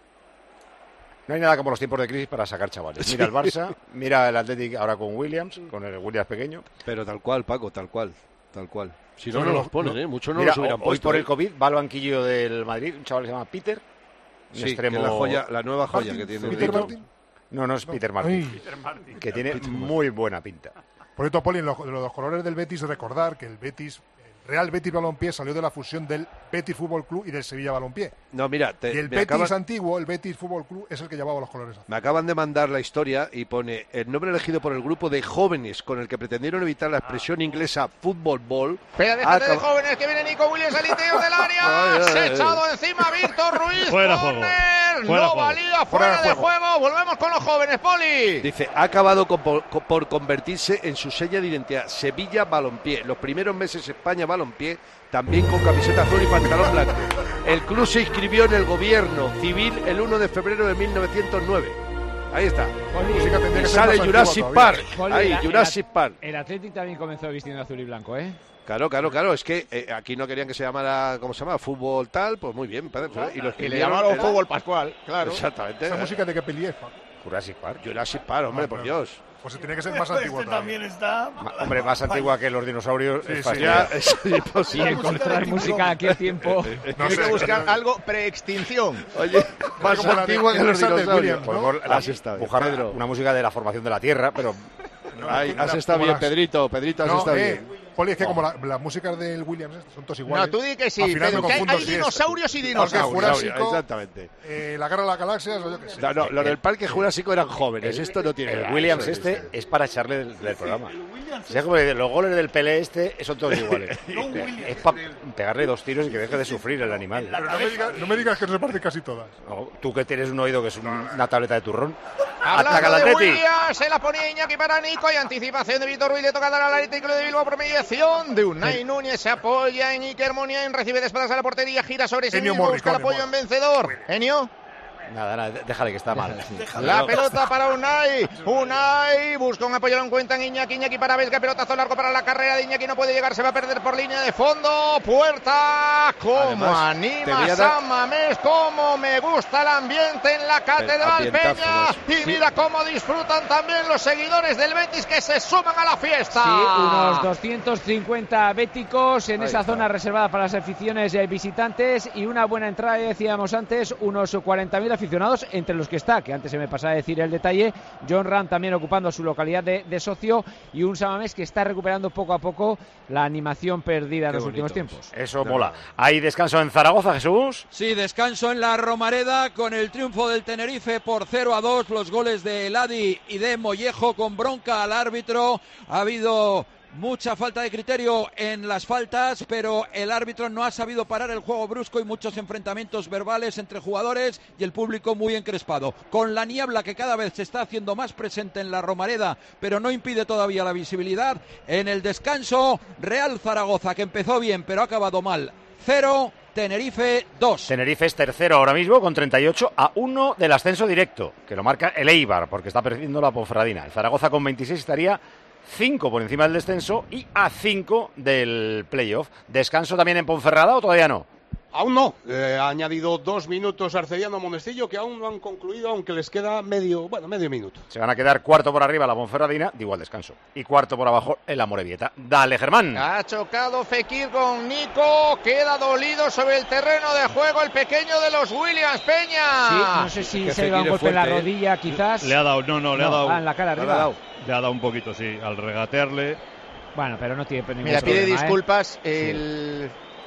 Speaker 1: No hay nada como los tiempos de crisis para sacar chavales. Mira el Barça, mira el Athletic ahora con Williams, con el Williams pequeño.
Speaker 22: Pero tal cual, Paco, tal cual, tal cual. Si no,
Speaker 1: Sí,
Speaker 22: no
Speaker 1: no,
Speaker 22: los ponen,
Speaker 1: no.
Speaker 22: ¿eh? Muchos no
Speaker 1: Mira,
Speaker 22: los hubieran
Speaker 1: hoy
Speaker 22: puesto.
Speaker 1: por
Speaker 22: ¿eh?
Speaker 1: el COVID va al banquillo del Madrid un chaval que se llama Peter. Un
Speaker 22: Sí,
Speaker 1: extremo...
Speaker 22: que es la joya- la nueva joya
Speaker 1: Martin,
Speaker 22: que tiene.
Speaker 1: Peter
Speaker 22: Peter
Speaker 1: Martin. No, no es Peter Martin.
Speaker 4: Peter
Speaker 1: Martin. Que tiene muy buena pinta.
Speaker 4: Por cierto, Poli, en los, de los colores del Betis, recordar que el Betis, el Real Betis Balompié salió de la fusión del Betis Fútbol Club y del Sevilla Balompié.
Speaker 22: No, mira, te-
Speaker 4: y el
Speaker 22: me
Speaker 4: Betis
Speaker 22: acabas-
Speaker 4: antiguo, el Betis Fútbol Club, es el que llevaba los colores azules.
Speaker 22: Me acaban de mandar la historia y pone el nombre elegido por el grupo de jóvenes con el que pretendieron evitar la expresión inglesa football ball.
Speaker 6: Pero déjate
Speaker 22: ha
Speaker 6: de
Speaker 22: acab-
Speaker 6: jóvenes, que viene Nico Williams al interior del área.
Speaker 22: Ay, ay,
Speaker 6: Se ha
Speaker 22: ay.
Speaker 6: echado encima Víctor Ruiz.
Speaker 22: Fuera
Speaker 6: Corner.
Speaker 22: juego. Fuera
Speaker 6: no
Speaker 22: juego.
Speaker 6: valía,
Speaker 22: Fuera
Speaker 6: fuera
Speaker 22: de
Speaker 6: de
Speaker 22: juego.
Speaker 6: juego. Volvemos con los jóvenes, Poli.
Speaker 22: Dice, ha acabado con- por, por convertirse en su seña de identidad. Sevilla Balompié. Los primeros meses España Balompié, también con camiseta azul y pantalón blanco. El club se inscribió en el gobierno civil el uno de febrero de mil novecientos nueve. Ahí está.
Speaker 10: música tendría
Speaker 22: Y
Speaker 10: que ser
Speaker 22: sale
Speaker 10: más
Speaker 22: Jurassic
Speaker 10: antigua
Speaker 22: Park.
Speaker 10: todavía. Poli,
Speaker 22: Ahí,
Speaker 10: el-
Speaker 22: Jurassic
Speaker 10: el-
Speaker 22: Park.
Speaker 21: El Athletic también comenzó vistiendo azul y blanco, ¿eh?
Speaker 22: Claro, claro, claro. Es que eh, aquí no querían que se llamara, ¿cómo se llama? Fútbol tal. Pues muy bien. me parece. Y, lo
Speaker 6: Y le
Speaker 22: escribieron
Speaker 6: llamaron
Speaker 22: en-
Speaker 6: fútbol Pascual, claro.
Speaker 22: Exactamente.
Speaker 4: ¿Esa música de qué peli es, Paco?
Speaker 1: Jurassic Park.
Speaker 22: Jurassic Park, hombre,
Speaker 4: Ah,
Speaker 22: por
Speaker 4: claro.
Speaker 22: Dios.
Speaker 4: Pues se tiene que ser más antiguo todavía.
Speaker 12: está.
Speaker 1: Ma- Hombre, más antigua que los dinosaurios.
Speaker 4: Sí,
Speaker 1: es
Speaker 4: sí,
Speaker 1: fácil.
Speaker 4: ya,
Speaker 22: es imposible.
Speaker 21: Y encontrar música aquí a tiempo.
Speaker 6: Hay que buscar algo pre-extinción.
Speaker 22: Oye, más
Speaker 4: como la de-
Speaker 22: antigua que
Speaker 4: el
Speaker 22: los
Speaker 4: Sal de
Speaker 22: dinosaurios.
Speaker 4: Williams, ¿no?
Speaker 1: Podemos la-
Speaker 22: Has estado bien,
Speaker 1: buscar
Speaker 22: Pedro.
Speaker 1: una música de la formación de la Tierra, pero
Speaker 22: Ay, has
Speaker 4: La-
Speaker 22: estado
Speaker 4: como
Speaker 22: bien,
Speaker 4: las-
Speaker 22: Pedrito. Pedrito, has
Speaker 4: No,
Speaker 22: estado
Speaker 4: eh,
Speaker 22: bien.
Speaker 4: Poli, es que como la- las músicas del Williams estas son todas iguales.
Speaker 6: No, tú di que sí,
Speaker 4: al final
Speaker 6: Pedro,
Speaker 4: me
Speaker 6: que hay-
Speaker 4: confundo
Speaker 6: hay
Speaker 4: si es
Speaker 6: dinosaurios y
Speaker 4: Parque
Speaker 6: dinosaurios.
Speaker 4: Jurásico,
Speaker 22: Exactamente.
Speaker 4: eh, la Guerra de las Galaxias, o yo qué sé.
Speaker 22: No, no, lo del Parque Jurásico eran jóvenes. Esto no tiene
Speaker 1: el
Speaker 22: nada.
Speaker 1: Williams
Speaker 22: Eso
Speaker 1: este
Speaker 22: existe.
Speaker 1: es para echarle del, del programa. O sea, como que los goles del Pelé este son todos iguales. es para pegarle dos tiros y que deje de sufrir el animal.
Speaker 4: Pero no me, digas, no me digas que se reparten casi todas.
Speaker 1: No, tú que tienes un oído que es un- una tableta de turrón.
Speaker 6: Hablando
Speaker 1: Ataca el
Speaker 6: de
Speaker 1: Atleti.
Speaker 6: Williams, se la ponía Iñaki para Nico y anticipación de Víctor Ruiz, le toca dar al Atlético de Bilbao por mediación de Unai Núñez, se apoya en Iker Muniain, recibe de espaldas a la portería, gira sobre sí
Speaker 4: Ennio
Speaker 6: mismo, busca el
Speaker 4: Morricone,
Speaker 6: apoyo en vencedor. Enio.
Speaker 1: Nada, nada, déjale que está mal.
Speaker 6: La pelota para Unai. Unai busca un apoyo, lo encuentra Iñaki. Iñaki para Vesga, pelotazo largo para la carrera de Iñaki. No puede llegar, se va a perder por línea de fondo. Puerta. Como
Speaker 22: Además, te
Speaker 6: anima
Speaker 22: voy a dar-
Speaker 6: San Mamés. Como me gusta el ambiente en la Catedral
Speaker 22: ambientazo,
Speaker 6: Peña.
Speaker 22: macho.
Speaker 6: Y mira cómo disfrutan también los seguidores del Betis que se suman a la fiesta.
Speaker 21: Sí, unos doscientos cincuenta béticos en
Speaker 22: Ahí
Speaker 21: esa
Speaker 22: está.
Speaker 21: zona reservada para las aficiones eh, visitantes y una buena entrada, ya decíamos antes, unos cuarenta mil aficionados, entre los que está, que antes se me pasaba a decir el detalle, John Ram también ocupando su localidad de, de socio y un Samamés que está recuperando poco a poco la animación perdida en
Speaker 22: Qué
Speaker 21: los últimos
Speaker 22: bonito.
Speaker 21: tiempos.
Speaker 1: Eso mola. Hay descanso en Zaragoza, Jesús.
Speaker 5: Sí, descanso en la Romareda con el triunfo del Tenerife por cero a dos. Los goles de Eladi y de Mollejo con bronca al árbitro. Ha habido mucha falta de criterio en las faltas, pero el árbitro no ha sabido parar el juego brusco y muchos enfrentamientos verbales entre jugadores y el público muy encrespado. Con la niebla que cada vez se está haciendo más presente en la Romareda, pero no impide todavía la visibilidad. En el descanso, Real Zaragoza, que empezó bien, pero ha acabado mal. Cero. Tenerife dos.
Speaker 1: Tenerife es tercero ahora mismo con treinta y ocho a uno del ascenso directo, que lo marca el Eibar, porque está perdiendo la Ponferradina. El Zaragoza con veintiséis estaría cinco por encima del descenso y a cinco del playoff. ¿Descanso también en Ponferrada o todavía no?
Speaker 10: Aún no. Eh, ha añadido dos minutos Arcediano Monestillo que aún no han concluido, aunque les queda medio, bueno, medio minuto.
Speaker 1: Se van a quedar cuarto por arriba la Ponferradina, digo al descanso, y cuarto por abajo el Amorebieta. Dale, Germán.
Speaker 6: Ha chocado Fekir con Nico, queda dolido sobre el terreno de juego el pequeño de los Williams, Peña.
Speaker 21: Sí, no sé si
Speaker 22: Que
Speaker 21: se le da un
Speaker 22: Fekir es
Speaker 21: golpe en la
Speaker 22: fuerte, ¿eh?
Speaker 21: rodilla, quizás.
Speaker 23: Le ha dado, no, no, le ha dado.
Speaker 21: Ah, en la cara
Speaker 22: Le ha
Speaker 21: arriba.
Speaker 22: dado.
Speaker 23: Le ha dado un poquito, sí, al regatearle.
Speaker 21: Bueno, pero no tiene ningún
Speaker 6: Mira, pide
Speaker 21: problema, ¿eh?
Speaker 6: disculpas el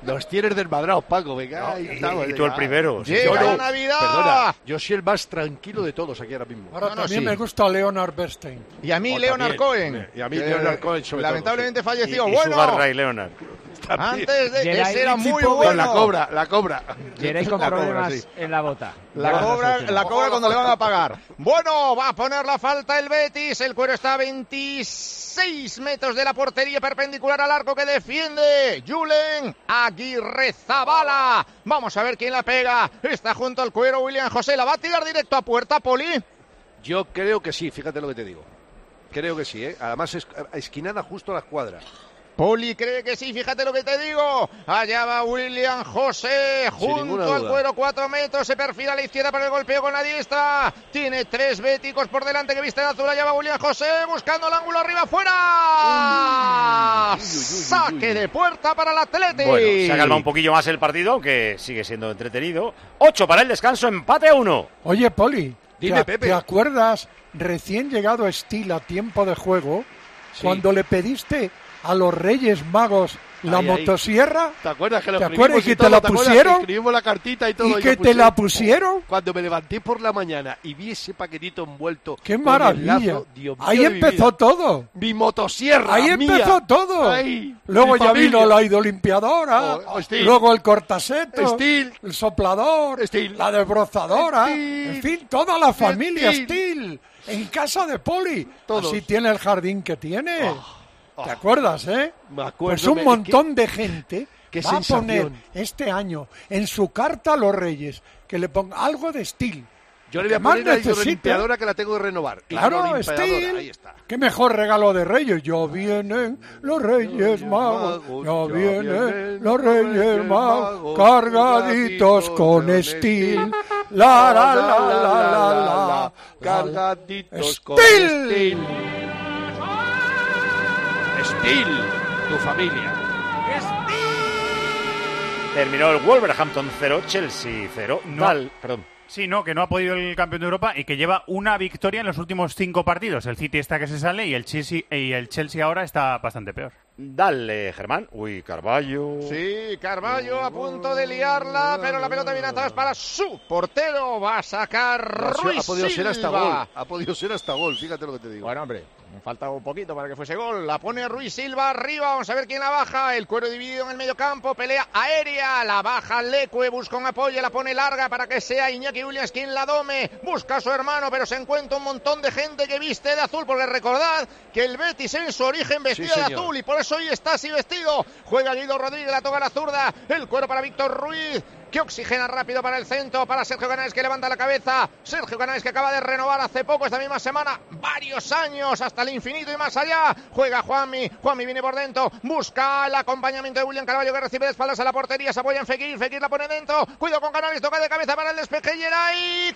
Speaker 22: Nos tienes desmadrados, Paco. Venga,
Speaker 1: No,
Speaker 22: ahí
Speaker 1: y-
Speaker 22: estamos,
Speaker 1: y tú el
Speaker 22: venga.
Speaker 1: primero.
Speaker 22: Yo
Speaker 6: Llega
Speaker 22: no,
Speaker 6: la Navidad.
Speaker 22: Perdona, yo soy el más tranquilo de todos aquí ahora mismo.
Speaker 2: Ahora
Speaker 6: No, no,
Speaker 2: también
Speaker 6: sí.
Speaker 2: me gusta Leonard Bernstein.
Speaker 6: Y a mí
Speaker 22: Oh,
Speaker 6: Leonard
Speaker 22: también.
Speaker 6: Cohen.
Speaker 22: Y a mí
Speaker 6: que
Speaker 22: Leonard Cohen sobre todo,
Speaker 6: lamentablemente
Speaker 22: sí.
Speaker 6: falleció.
Speaker 1: Y, y
Speaker 6: bueno,
Speaker 1: Sugar Ray Leonard.
Speaker 6: antes de
Speaker 21: Geray
Speaker 6: ese era
Speaker 21: Itzipo
Speaker 6: muy
Speaker 22: Con
Speaker 6: bueno.
Speaker 22: la cobra, la cobra.
Speaker 21: Geray con
Speaker 22: La cobra,
Speaker 21: problemas
Speaker 22: sí.
Speaker 21: en la bota.
Speaker 6: La
Speaker 21: Ya vas a
Speaker 6: cobra,
Speaker 21: solucionar.
Speaker 6: la cobra cuando le van a pagar. Bueno, va a poner la falta el Betis. El cuero está a veintiséis metros de la portería, perpendicular al arco que defiende Julen Aguirre Zabala. Vamos a ver quién la pega. Está junto al cuero William José. ¿La va a tirar directo a puerta, Poli?
Speaker 22: Yo creo que sí, fíjate lo que te digo. Creo que sí, ¿eh? Además, es, esquinada justo a la escuadra.
Speaker 6: Poli cree que sí, fíjate lo que te digo. Allá va William José,
Speaker 22: Sin ninguna
Speaker 6: junto al
Speaker 22: duda.
Speaker 6: cuero, cuatro metros, se perfila a la izquierda para el golpeo con la diestra. Tiene tres béticos por delante que visten azul. Allá va William José, buscando el ángulo arriba, fuera. Saque de puerta para el Atleti.
Speaker 1: Bueno, se ha calmado un poquillo más el partido, aunque sigue siendo entretenido. Ocho para el descanso, empate a uno.
Speaker 2: Oye, Poli,
Speaker 22: Dime,
Speaker 2: ¿te,
Speaker 22: Pepe.
Speaker 2: ¿te acuerdas recién llegado Steel a tiempo de juego
Speaker 22: Sí.
Speaker 2: cuando le pediste a los Reyes Magos la
Speaker 22: Ahí, ahí.
Speaker 2: motosierra?
Speaker 22: ¿Te acuerdas que lo
Speaker 2: ¿Te
Speaker 22: escribimos
Speaker 2: acuerdas
Speaker 22: y
Speaker 2: que
Speaker 22: todo?
Speaker 2: te la
Speaker 22: ¿Te acuerdas
Speaker 2: pusieron?
Speaker 22: que escribimos la cartita y todo?
Speaker 2: ¿Y
Speaker 22: yo
Speaker 2: que te
Speaker 22: puse-
Speaker 2: la pusieron?
Speaker 22: Cuando me levanté por la mañana y vi ese paquetito envuelto.
Speaker 2: ¡Qué
Speaker 22: con el
Speaker 2: maravilla!
Speaker 22: lazo, Dios mío
Speaker 2: Ahí
Speaker 22: de mi
Speaker 2: empezó
Speaker 22: vida.
Speaker 2: todo.
Speaker 22: Mi motosierra.
Speaker 2: Ahí
Speaker 22: mía.
Speaker 2: empezó todo.
Speaker 22: Ay,
Speaker 2: Luego
Speaker 22: mi
Speaker 2: ya
Speaker 22: familia.
Speaker 2: vino la hidrolimpiadora,
Speaker 22: Oh, oh, Steel.
Speaker 2: luego el cortaseto,
Speaker 22: Steel.
Speaker 2: el soplador,
Speaker 22: Steel.
Speaker 2: la desbrozadora,
Speaker 22: Steel.
Speaker 2: en fin, toda la familia
Speaker 22: Steel.
Speaker 2: Steel, en casa de Poli.
Speaker 22: Todos.
Speaker 2: Así tiene el jardín que tiene.
Speaker 22: Oh,
Speaker 2: ¿Te
Speaker 22: oh.
Speaker 2: acuerdas, eh?
Speaker 22: Me acuerdo,
Speaker 2: Pues un
Speaker 22: me-
Speaker 2: montón de gente
Speaker 22: qué
Speaker 2: va a
Speaker 22: sensación.
Speaker 2: poner este año en su carta a los Reyes que le ponga algo de Steel.
Speaker 22: Yo le voy a
Speaker 2: que más
Speaker 22: poner la
Speaker 2: necesite.
Speaker 22: hidrolimpiadora que la tengo que renovar.
Speaker 2: Claro,
Speaker 22: Hidrolimpiadora,
Speaker 2: Steel.
Speaker 22: ahí está.
Speaker 2: Qué mejor regalo de Reyes. Ya vienen los Reyes Magos. Ya vienen los Reyes Magos. Cargaditos con Steel. La la la la la la.
Speaker 22: Cargaditos con
Speaker 2: Steel.
Speaker 22: Steel. Steel, tu familia.
Speaker 1: Terminó el Wolverhampton cero, Chelsea cero.
Speaker 9: No.
Speaker 1: Dal, perdón.
Speaker 9: Sí, no, que no ha podido el campeón de Europa y que lleva una victoria en los últimos cinco partidos. El City está que se sale y el Chelsea, y el Chelsea ahora está bastante peor.
Speaker 1: Dale, Germán. Uy, Carballo.
Speaker 6: Sí, Carballo a punto de liarla, pero la pelota viene atrás para su portero. Va a sacar
Speaker 22: Ha sido-
Speaker 6: Ruiz
Speaker 22: ha podido ser hasta
Speaker 6: Silva.
Speaker 22: gol. Ha podido ser hasta gol, fíjate lo que te digo.
Speaker 6: Bueno, hombre, me falta un poquito para que fuese gol. La pone Ruiz Silva arriba, vamos a ver quién la baja. El cuero dividido en el medio campo, pelea aérea, la baja Leque, busca un apoyo, la pone larga para que sea Iñaki Williams quien la dome. Busca a su hermano, pero se encuentra un montón de gente que viste de azul, porque recordad que el Betis en su origen vestía
Speaker 22: Sí,
Speaker 6: de
Speaker 22: señor.
Speaker 6: azul y por eso hoy está así vestido. Juega Guido Rodríguez, la toca la zurda, el cuero para Víctor Ruiz, que oxigena rápido para el centro, para Sergio Canales que levanta la cabeza. Sergio Canales que acaba de renovar hace poco, esta misma semana, varios años, hasta el infinito y más allá. Juega Juanmi, Juanmi viene por dentro, busca el acompañamiento de William Carvalho que recibe de espaldas a la portería, se apoya en Fekir, Fekir la pone dentro, cuidado con Canales, toca de cabeza para el despeje y era ahí,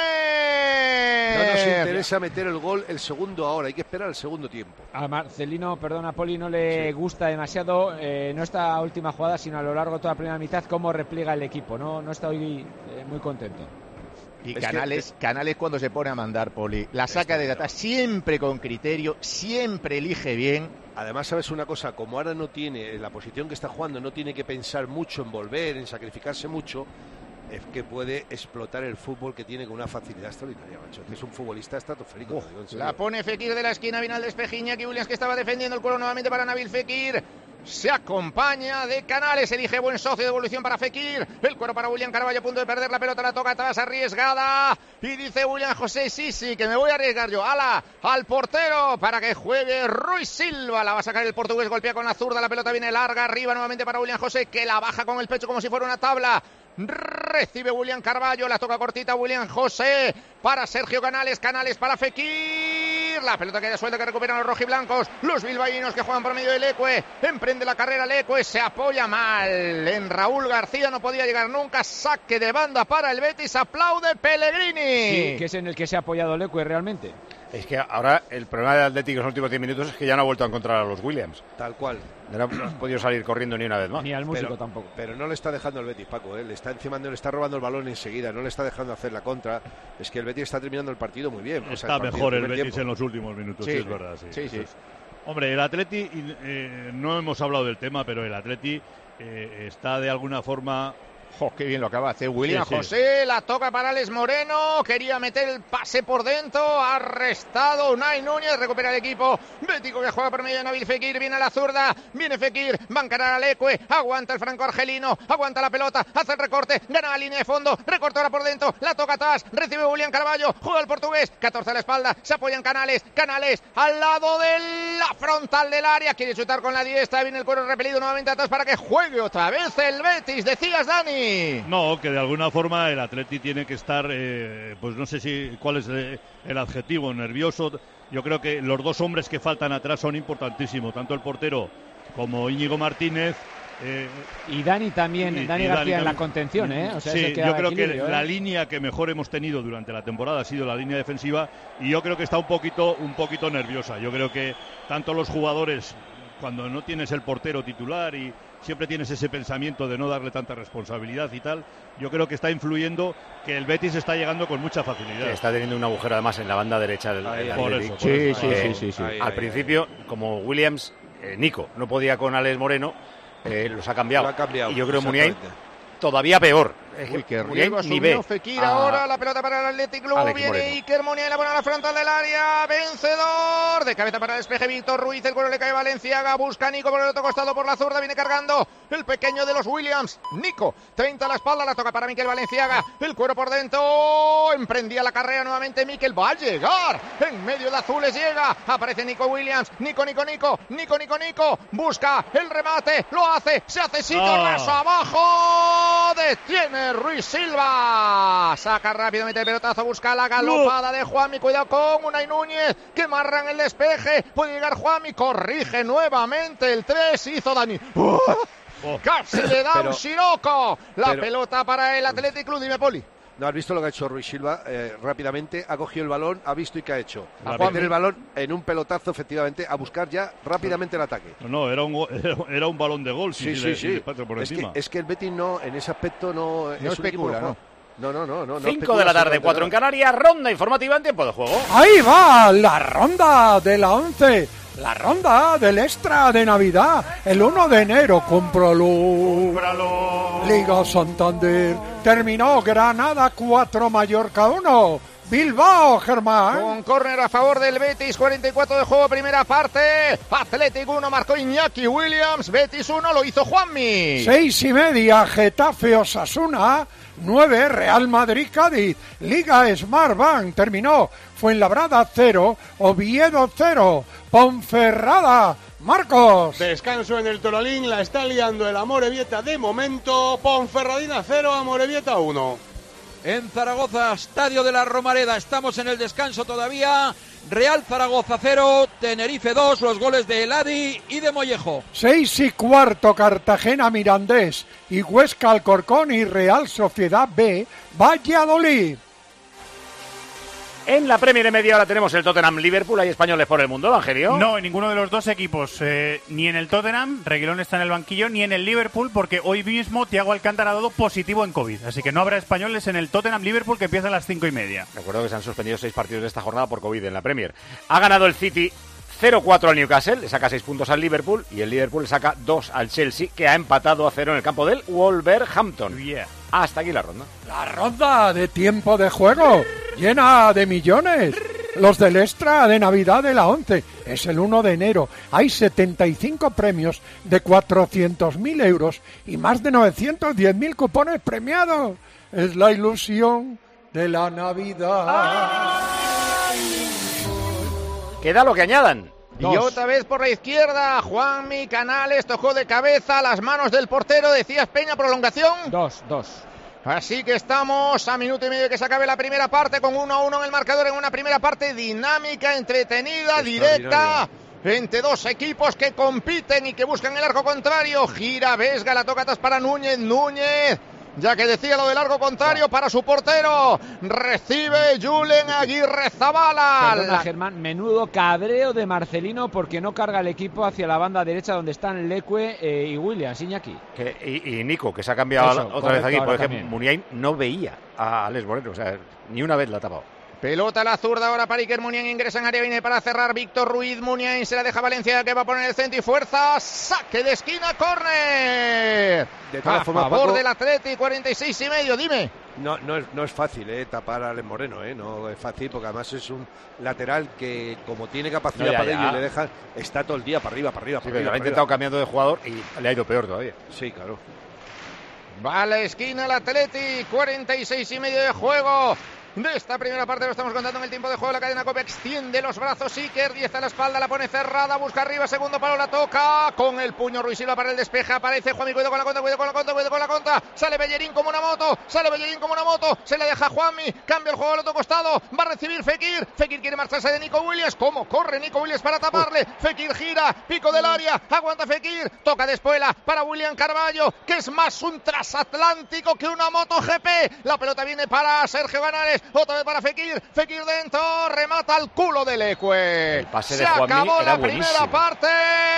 Speaker 6: córner.
Speaker 22: No nos interesa meter el gol el segundo ahora, hay que esperar el segundo tiempo.
Speaker 21: A Marcelino, perdona, Poli, no le gusta demasiado, eh, no esta última jugada, sino a lo largo de toda la primera mitad, cómo repliega el equipo. No, no está hoy eh, muy contento.
Speaker 6: Y
Speaker 22: Es
Speaker 6: Canales,
Speaker 22: que-
Speaker 6: Canales cuando se pone a mandar, Poli, la saca de atrás siempre con criterio, siempre elige bien.
Speaker 22: Además, sabes una cosa, como ahora no tiene, en la posición que está jugando, no tiene que pensar mucho en volver, en sacrificarse mucho, es que puede explotar el fútbol que tiene con una facilidad extraordinaria, macho. Que es un futbolista estratosférico. te digo en serio.
Speaker 6: La pone Fekir de la esquina, viene al despeje Iñaki Williams que estaba defendiendo el cuero nuevamente para Nabil Fekir. Se acompaña de Canales, elige buen socio de evolución para Fekir. El cuero para William Carvalho, a punto de perder la pelota, la toca atrás, arriesgada. Y dice William José, sí, sí, que me voy a arriesgar yo. Ala, al portero para que juegue Ruiz Silva. La va a sacar el portugués, golpea con la zurda, la pelota viene larga, arriba nuevamente para William José, que la baja con el pecho como si fuera una tabla. Recibe William Carvalho, la toca cortita William José para Sergio Canales, Canales para Fekir, la pelota que da suelta que recuperan los rojiblancos, los bilbaínos que juegan por medio del Leque, emprende la carrera Leque, se apoya mal en Raúl García, no podía llegar nunca, saque de banda para el Betis, aplaude Pellegrini.
Speaker 21: Sí, que es en el que se ha apoyado Leque realmente.
Speaker 1: Es que ahora el problema del Atlético en los últimos diez minutos es que ya no ha vuelto a encontrar a los Williams.
Speaker 22: Tal cual.
Speaker 1: No ha no ha podido salir corriendo ni una vez más.
Speaker 21: Ni al músico
Speaker 22: pero,
Speaker 21: tampoco.
Speaker 22: Pero no le está dejando el Betis, Paco, ¿eh? Le está encima, le está robando el balón enseguida, no le está dejando hacer la contra. Es que el Betis está terminando el partido muy bien. O sea,
Speaker 23: Está
Speaker 22: el partido,
Speaker 23: mejor el
Speaker 22: primer
Speaker 23: Betis
Speaker 22: tiempo.
Speaker 23: en los últimos minutos, sí, es verdad. Sí,
Speaker 6: sí, sí.
Speaker 23: Hombre, el Atleti, eh, no hemos hablado del tema, pero el Atleti eh, está de alguna forma...
Speaker 6: ¡Jo, qué bien lo acaba de hacer William
Speaker 23: Sí, sí.
Speaker 6: José! La toca para Alex Moreno. Quería meter el pase por dentro. Arrestado Unai Núñez. Recupera el equipo bético que juega por medio de Nabil Fekir. Viene a la zurda. Viene Fekir. Va a encarar a Leque. Aguanta el franco argelino. Aguanta la pelota. Hace el recorte. Gana la línea de fondo. Recorta ahora por dentro. La toca atrás. Recibe William Carvalho. Juega el portugués. catorce a la espalda. Se apoya en Canales. Canales al lado de la frontal del área. Quiere chutar con la diestra. Viene el cuero repelido nuevamente atrás para que juegue otra vez el Betis. Decías, Dani.
Speaker 23: No, que de alguna forma el Atleti tiene que estar, eh, pues no sé si cuál es eh, el adjetivo, nervioso. Yo creo que los dos hombres que faltan atrás son importantísimos, tanto el portero como Íñigo Martínez. Eh,
Speaker 21: y Dani también,
Speaker 23: y,
Speaker 21: Dani
Speaker 23: y
Speaker 21: García
Speaker 23: Dani
Speaker 21: en la
Speaker 23: también.
Speaker 21: contención, ¿eh? O sea,
Speaker 23: sí,
Speaker 21: ese queda
Speaker 23: yo creo que
Speaker 21: equilibrio, ¿eh?
Speaker 23: la línea que mejor hemos tenido durante la temporada ha sido la línea defensiva y yo creo que está un poquito, un poquito nerviosa. Yo creo que tanto los jugadores, cuando no tienes el portero titular y siempre tienes ese pensamiento de no darle tanta responsabilidad y tal, yo creo que está influyendo que el Betis está llegando con mucha facilidad.
Speaker 1: Está teniendo un agujero además en la banda derecha del,
Speaker 23: Ahí,
Speaker 1: del
Speaker 23: ahí. Por
Speaker 1: Athletic.
Speaker 23: eso, por eso.
Speaker 1: Eh,
Speaker 23: Sí, sí, sí, sí. Ahí,
Speaker 1: Al
Speaker 23: ahí,
Speaker 1: principio, como Williams, eh, Nico no podía con Alex Moreno, eh, los ha cambiado.
Speaker 12: Lo ha cambiado,
Speaker 1: y yo creo que Muniain
Speaker 12: exactamente.
Speaker 1: todavía peor. Es
Speaker 6: Uy, qué
Speaker 1: Muniain
Speaker 6: riesgo
Speaker 1: ni ve
Speaker 6: asumió Fekir
Speaker 1: a-
Speaker 6: ahora, la pelota para el Athletic Club,
Speaker 1: Alex
Speaker 6: viene
Speaker 1: Moreno.
Speaker 6: Iker Muniain, la pone a la frontal del área, vencedor, de cabeza para el despeje Víctor Ruiz, el cuero le cae Valenciaga, busca a Nico por el otro costado por la zurda, viene cargando el pequeño de los Williams, Nico, treinta a la espalda, la toca para Miquel Valenciaga, el cuero por dentro, emprendía la carrera nuevamente Miquel, va a llegar, en medio de azules llega, aparece Nico Williams, Nico, Nico, Nico, Nico, Nico, Nico, busca el remate, lo hace, se hace sitio,
Speaker 23: Ah.
Speaker 6: raso abajo, detiene Ruiz Silva, saca rápidamente el pelotazo, busca la galopada de Juanmi, cuidado con Unai Núñez, que marran el despeje, puede llegar Juanmi, corrige nuevamente el tres, hizo Dani. ¡Uh! Casi le da
Speaker 12: Pero-
Speaker 6: un siroco, la
Speaker 12: pero-
Speaker 6: pelota para el Athletic Club, dime Poli.
Speaker 12: ¿No has visto lo que ha hecho Ruiz Silva? Eh, rápidamente ha cogido el balón, ha visto y qué ha hecho. A
Speaker 23: Rápido.
Speaker 12: meter el balón en un pelotazo, efectivamente, a buscar ya rápidamente el ataque.
Speaker 23: No, no, era un, go- era, era un balón de gol, si
Speaker 12: Sí,
Speaker 23: si
Speaker 12: sí,
Speaker 23: le-
Speaker 12: sí.
Speaker 23: si le pasa por
Speaker 12: es, que,
Speaker 23: encima.
Speaker 12: es que el Betis no, en ese aspecto no, es un equipo
Speaker 6: especula,
Speaker 12: que juega- No, no, no. no, no
Speaker 1: cinco
Speaker 12: especula
Speaker 1: de la tarde,
Speaker 12: absolutamente
Speaker 1: cuatro en
Speaker 12: nada.
Speaker 1: Canarias, ronda informativa en tiempo de juego.
Speaker 2: Ahí va la ronda de la once, la ronda del extra de Navidad, el uno de enero, cómpralo. Liga Santander, terminó Granada cuatro, Mallorca uno, Bilbao, Germán.
Speaker 6: Con córner a favor del Betis, cuarenta y cuatro de juego, primera parte. Athletic uno, marcó Iñaki Williams. Betis uno, lo hizo Juanmi.
Speaker 2: Seis y media, Getafe Osasuna. Nueve, Real Madrid Cádiz. Liga Smartbank terminó. Fuenlabrada cero, Oviedo cero, Ponferrada. Marcos.
Speaker 10: Descanso en el Toralín, la está liando el Amorebieta de momento. Ponferradina cero, Amorebieta uno.
Speaker 5: En Zaragoza, Estadio de la Romareda, estamos en el descanso todavía. Real Zaragoza cero, Tenerife dos, los goles de Eladi y de Mollejo.
Speaker 2: Seis y cuarto, Cartagena Mirandés y Huesca Alcorcón y Real Sociedad B, Valladolid.
Speaker 1: En la Premier de media hora tenemos el Tottenham Liverpool. ¿Hay españoles por el mundo, Evangelio?
Speaker 9: No, en ninguno de los dos equipos, eh, ni en el Tottenham, Reguilón está en el banquillo, ni en el Liverpool, porque hoy mismo Thiago Alcántara ha dado positivo en COVID. Así que no habrá españoles en el Tottenham Liverpool, que empieza a las cinco y media.
Speaker 1: Recuerdo que se han suspendido seis partidos de esta jornada por COVID en la Premier. Ha ganado el City cero cuatro al Newcastle, le saca seis puntos al Liverpool y el Liverpool le saca dos al Chelsea, que ha empatado a cero en el campo del Wolverhampton.
Speaker 9: Yeah.
Speaker 1: Hasta aquí la ronda.
Speaker 2: La ronda de tiempo de juego, llena de millones. Los del extra de Navidad de la once. Es el uno de enero. Hay setenta y cinco premios de cuatrocientos mil euros y más de novecientos diez mil cupones premiados. Es la ilusión de la Navidad.
Speaker 1: Queda lo que añadan.
Speaker 6: Y otra vez por la izquierda, Juanmi Canales tocó de cabeza las manos del portero. Decías, Peña, prolongación.
Speaker 21: Dos, dos.
Speaker 6: Así que estamos a minuto y medio de que se acabe la primera parte, con uno a uno en el marcador, en una primera parte dinámica, entretenida, directa, entre dos equipos que compiten y que buscan el arco contrario. Gira Vesga, la toca atrás para Núñez, Núñez, ya que decía lo del arco contrario para su portero. Recibe Julen Aguirre Zabala.
Speaker 21: Perdona, Germán, menudo cabreo de Marcelino porque no carga el equipo hacia la banda derecha donde están Leque eh, y Williams, Iñaki.
Speaker 1: Que, y, y Nico, que se ha cambiado
Speaker 21: Eso,
Speaker 1: otra
Speaker 21: correcto,
Speaker 1: vez aquí,
Speaker 21: ahora
Speaker 1: porque
Speaker 21: también.
Speaker 1: Muniain no veía a Alex Moreno, o sea, ni una vez la ha tapado.
Speaker 6: Pelota a la zurda ahora para Iker Muniain, ingresa en área, viene para cerrar Víctor Ruiz. Muniain se la deja Valencia, que va a poner el centro y fuerza. Saque de esquina, córner.
Speaker 22: De todas
Speaker 6: a
Speaker 22: formas,
Speaker 6: favor
Speaker 22: Paco,
Speaker 6: del Atleti, cuarenta y seis y medio, dime.
Speaker 12: No, no, es, no es fácil eh, tapar a Alex Moreno, eh, no es fácil porque además es un lateral que como tiene capacidad
Speaker 1: No, ya,
Speaker 12: para
Speaker 1: ya.
Speaker 12: ello y le dejan, está todo el día para arriba, para arriba,
Speaker 1: Sí,
Speaker 12: para
Speaker 1: pero
Speaker 12: arriba.
Speaker 1: ha
Speaker 12: para
Speaker 1: intentado
Speaker 12: arriba.
Speaker 1: cambiando de jugador y le ha ido peor todavía.
Speaker 12: Sí, claro.
Speaker 6: Va a la esquina el Atleti, cuarenta y seis y medio de juego. De esta primera parte lo estamos contando en el tiempo de juego. La cadena COPE extiende los brazos. Iker, diez a la espalda, la pone cerrada, busca arriba, segundo palo, la toca con el puño Ruiz Silva para el despeje. Aparece Juanmi, cuidado con la contra, cuidado con la contra, cuidado con la contra. Sale Bellerín como una moto, sale Bellerín como una moto. Se le deja a Juanmi, cambia el juego al otro costado. Va a recibir Fekir. Fekir quiere marcharse de Nico Williams. ¿Cómo corre Nico Williams para taparle? Fekir gira, pico del área, aguanta Fekir, toca de espuela para William Carballo, que es más un transatlántico que una MotoGP. La pelota viene para Sergio Canales, otra vez para Fekir. Fekir dentro, remata al culo del Ecue.
Speaker 1: El pase
Speaker 6: Se
Speaker 1: de Juanmi
Speaker 6: acabó
Speaker 1: era
Speaker 6: la
Speaker 1: buenísimo.
Speaker 6: primera parte.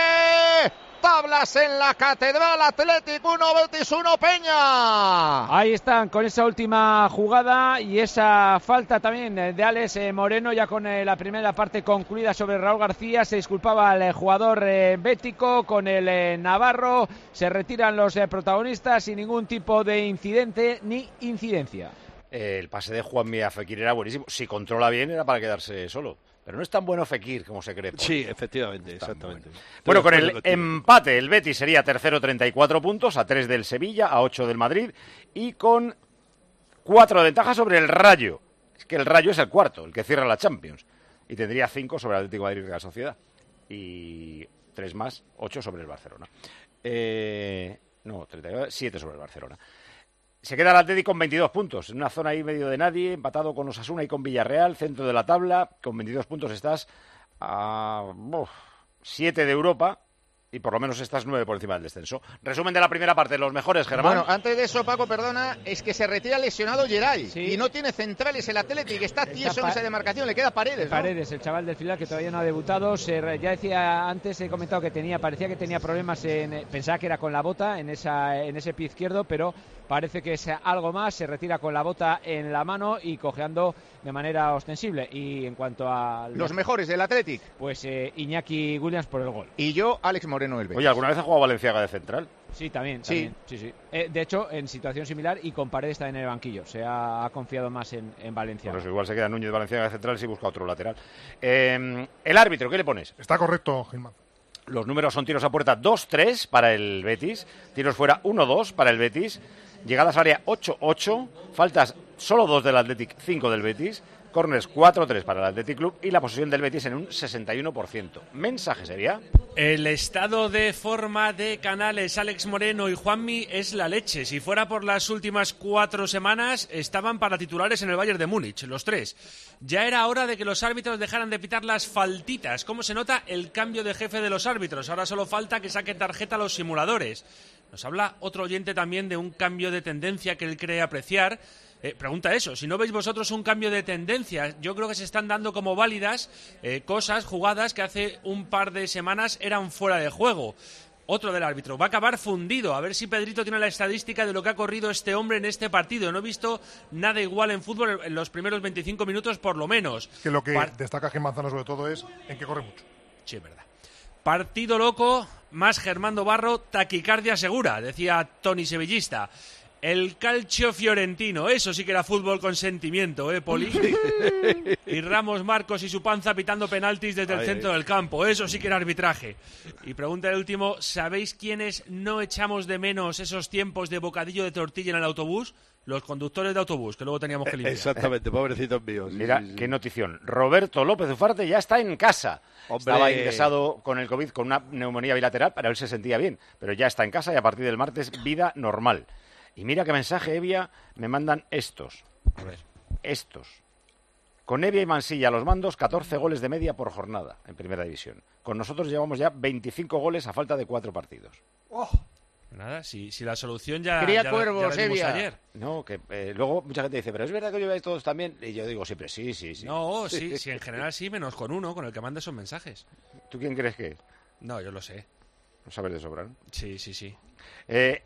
Speaker 6: Tablas en la Catedral, Atlético uno, Betis uno, Peña.
Speaker 21: Ahí están con esa última jugada y esa falta también de Alex Moreno, ya con eh, la primera parte concluida sobre Raúl García. Se disculpaba el eh, jugador eh, bético con el eh, navarro. Se retiran los eh, protagonistas sin ningún tipo de incidente ni incidencia.
Speaker 1: El pase de Juanmi a Fekir era buenísimo. Si controla bien era para quedarse solo. Pero no es tan bueno Fekir como se cree.
Speaker 12: Sí, efectivamente, exactamente.
Speaker 1: Bueno, bueno con el empate el Betis sería tercero, treinta y cuatro puntos, a tres del Sevilla, a ocho del Madrid y con cuatro de ventaja sobre el Rayo. Es que el Rayo es el cuarto, el que cierra la Champions. Y tendría cinco sobre el Atlético de Madrid y la Sociedad. Y tres más, ocho sobre el Barcelona. Eh, no, treinta y siete sobre el Barcelona. Se queda el Atlético con veintidós puntos, en una zona ahí medio de nadie, empatado con Osasuna y con Villarreal, centro de la tabla. Con veintidós puntos estás a siete de Europa y por lo menos estás nueve por encima del descenso. Resumen de la primera parte, los mejores, Germán.
Speaker 6: Bueno, antes de eso, Paco, perdona, es que se retira lesionado Geray
Speaker 21: Sí.
Speaker 6: y no tiene centrales el Atlético, que está tieso
Speaker 21: Está
Speaker 6: en
Speaker 21: pa-
Speaker 6: esa demarcación, le queda Paredes, ¿no?
Speaker 21: Paredes, el chaval del filial que todavía no ha debutado. Se re- ya decía antes, he comentado que tenía, parecía que tenía problemas en, pensaba que era con la bota en esa, en ese pie izquierdo, pero parece que es algo más. Se retira con la bota en la mano y cojeando de manera ostensible. Y en cuanto a
Speaker 6: Los mejores del Athletic,
Speaker 21: pues eh, Iñaki Williams por el gol.
Speaker 6: y yo, Alex Moreno, el Betis.
Speaker 1: Oye, ¿alguna vez ha jugado Valenciaga de central?
Speaker 21: Sí, también,
Speaker 6: Sí.
Speaker 21: también, sí, sí. Eh, de hecho, en situación similar y con Paredes está en el banquillo. Se ha, ha confiado más en, en Valencia.
Speaker 1: Por eso igual se queda Núñez Valenciaga de central si busca otro lateral. Eh, el árbitro, ¿qué le pones?
Speaker 4: Está correcto, Gilman.
Speaker 1: Los números son tiros a puerta dos tres para el Betis, tiros fuera uno dos para el Betis, llegadas al área ocho ocho, faltas solo dos del Athletic, cinco del Betis, córners cuatro tres para el Athletic Club y la posesión del Betis en un sesenta y uno por ciento. Mensaje sería...
Speaker 13: El estado de forma de Canales, Alex Moreno y Juanmi es la leche. Si fuera por las últimas cuatro semanas, estaban para titulares en el Bayern de Múnich, los tres. Ya era hora de que los árbitros dejaran de pitar las faltitas. ¿Cómo se nota el cambio de jefe de los árbitros? Ahora solo falta que saquen tarjeta a los simuladores. Nos habla otro oyente también de un cambio de tendencia que él cree apreciar. Eh, pregunta eso, si no veis vosotros un cambio de tendencia, yo creo que se están dando como válidas eh, cosas, jugadas que hace un par de semanas eran fuera de juego. Otro del árbitro, va a acabar fundido, a ver si Pedrito tiene la estadística de lo que ha corrido este hombre en este partido. No he visto nada igual en fútbol en los primeros veinticinco minutos por lo menos.
Speaker 4: Que lo que
Speaker 21: Par-
Speaker 4: destaca Gil Manzano sobre todo es en que corre mucho.
Speaker 13: Sí, es verdad. Partido loco, más Germando Barro, taquicardia segura, decía Tony Sevillista. El calcio fiorentino, eso sí que era fútbol con sentimiento, ¿eh, Poli? Y Ramos Marcos y su panza pitando penaltis desde el
Speaker 12: Ay,
Speaker 13: centro
Speaker 12: ay.
Speaker 13: del campo, eso sí que era arbitraje. Y pregunta el último, ¿sabéis quiénes no echamos de menos esos tiempos de bocadillo de tortilla en el autobús? Los conductores de autobús, que luego teníamos que limpiar.
Speaker 12: Exactamente, pobrecitos míos. Sí,
Speaker 1: Mira,
Speaker 12: sí, sí.
Speaker 1: qué notición. Roberto López Ufarte ya está en casa.
Speaker 12: Hombre.
Speaker 1: Estaba ingresado con el COVID con una neumonía bilateral, pero él se sentía bien. Pero ya está en casa y a partir del martes vida normal. Y mira qué mensaje, Evia, me mandan estos.
Speaker 13: A ver.
Speaker 1: Estos. Con Evia y Mansilla a los mandos, catorce goles de media por jornada en Primera División. Con nosotros llevamos ya veinticinco goles a falta de cuatro partidos.
Speaker 13: Nada, si, si la solución ya,
Speaker 6: Cría
Speaker 13: ya,
Speaker 6: cuervos,
Speaker 13: ya la vimos
Speaker 6: Evia.
Speaker 13: ayer.
Speaker 1: No, que eh, luego mucha gente dice, pero es verdad que lleváis todos también. Y yo digo siempre, sí, sí, sí.
Speaker 13: No, sí, sí, en general sí, menos con uno, con el que manda esos mensajes.
Speaker 1: ¿Tú quién crees que es?
Speaker 13: No, yo lo sé.
Speaker 1: No sabes de sobra, ¿no?
Speaker 13: Sí, sí, sí.
Speaker 1: Eh,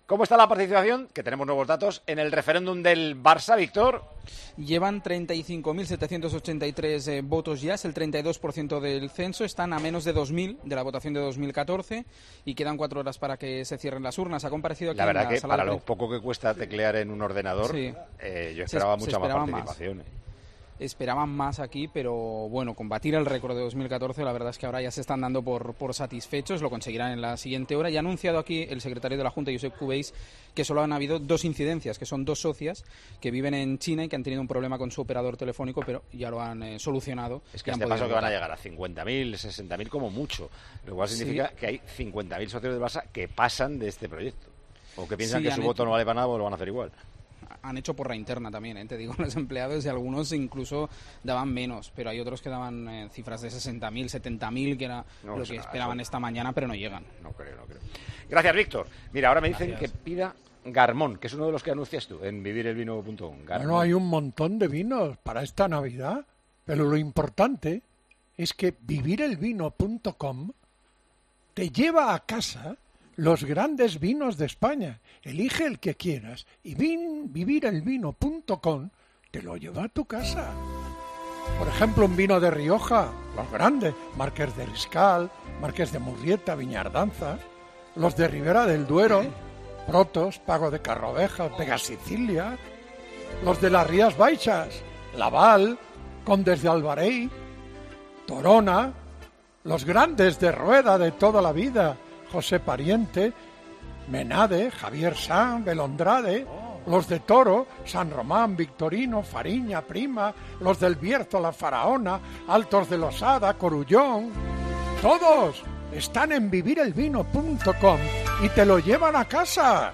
Speaker 1: ¿Cómo está la participación? Que tenemos nuevos datos en el referéndum del Barça, Víctor.
Speaker 3: Llevan treinta y cinco mil setecientos ochenta y tres eh, votos ya, es el treinta y dos por ciento del censo, están a menos de dos mil de la votación de dos mil catorce y quedan cuatro horas para que se cierren las urnas. Ha comparecido aquí
Speaker 1: La verdad
Speaker 3: en la
Speaker 1: que
Speaker 3: sala
Speaker 1: para
Speaker 3: de...
Speaker 1: lo poco que cuesta teclear en un ordenador,
Speaker 3: Sí.
Speaker 1: eh, yo
Speaker 3: Se-
Speaker 1: esperaba
Speaker 3: se
Speaker 1: mucha
Speaker 3: esperaba
Speaker 1: más
Speaker 3: más.
Speaker 1: participación. eh.
Speaker 3: Esperaban más aquí, pero bueno, con batir el récord de dos mil catorce, la verdad es que ahora ya se están dando por, por satisfechos, lo conseguirán en la siguiente hora. Y ha anunciado aquí el secretario de la Junta, Josep Cubells, que solo han habido dos incidencias, que son dos socias que viven en China y que han tenido un problema con su operador telefónico, pero ya lo han eh, solucionado.
Speaker 1: Es que
Speaker 3: y han
Speaker 1: este
Speaker 3: podido
Speaker 1: paso que van a
Speaker 3: votar.
Speaker 1: llegar a cincuenta mil, sesenta mil como mucho, lo cual
Speaker 3: Sí.
Speaker 1: significa que hay cincuenta mil socios del Barça que pasan de este proyecto. O que piensan
Speaker 3: Sí,
Speaker 1: que
Speaker 3: han
Speaker 1: su
Speaker 3: hecho-
Speaker 1: voto no vale para nada, pues lo van a hacer igual.
Speaker 3: Han hecho porra interna también, ¿eh? Te digo, los empleados, y algunos incluso daban menos, pero hay otros que daban eh, cifras de sesenta mil, setenta mil, que era
Speaker 1: No,
Speaker 3: lo
Speaker 1: eso
Speaker 3: que
Speaker 1: nada,
Speaker 3: esperaban
Speaker 1: eso-
Speaker 3: esta mañana, pero no llegan.
Speaker 1: No creo, no creo. Gracias, Víctor. Mira, ahora me dicen
Speaker 3: Gracias.
Speaker 1: que pida Garmón, que es uno de los que anuncias tú en vivirelvino punto com.
Speaker 2: Bueno, hay un montón de vinos para esta Navidad, pero lo importante es que vivirelvino punto com te lleva a casa los grandes vinos de España. Elige el que quieras y vin, vivirelvino punto com te lo lleva a tu casa. Por ejemplo, un vino de Rioja, los grandes, Marqués de Riscal, Marqués de Murrieta, Viñardanza, los de Ribera del Duero, Protos, Pago de Carrovejas, Vega Sicilia, los de las Rías Baixas, Laval, Condes de Albarey, Torona, los grandes de Rueda de toda la vida, José Pariente, Menade, Javier San, Belondrade, los de Toro, San Román, Victorino, Fariña, Prima, los del Bierzo, La Faraona, Altos de Losada, Corullón, todos están en vivirelvino punto com y te lo llevan a casa.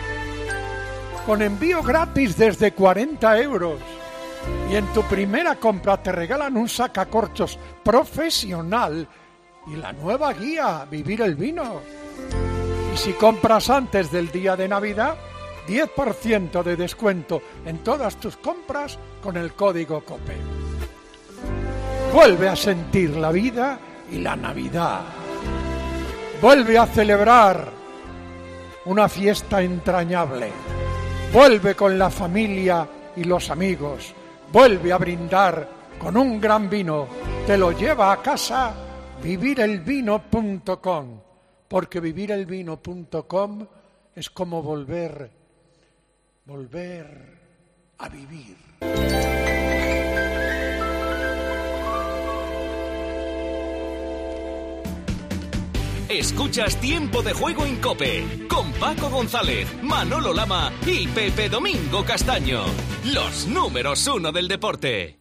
Speaker 2: Con envío gratis desde cuarenta euros. Y en tu primera compra te regalan un sacacorchos profesional y la nueva guía Vivir el Vino. Y si compras antes del día de Navidad, diez por ciento de descuento en todas tus compras con el código COPE. Vuelve a sentir la vida y la Navidad. Vuelve a celebrar una fiesta entrañable. Vuelve con la familia y los amigos. Vuelve a brindar con un gran vino. Te lo lleva a casa vivirelvino punto com. Porque vivirelvino punto com es como volver, volver a vivir.
Speaker 8: Escuchas Tiempo de Juego en COPE con Paco González, Manolo Lama y Pepe Domingo Castaño. Los números uno del deporte.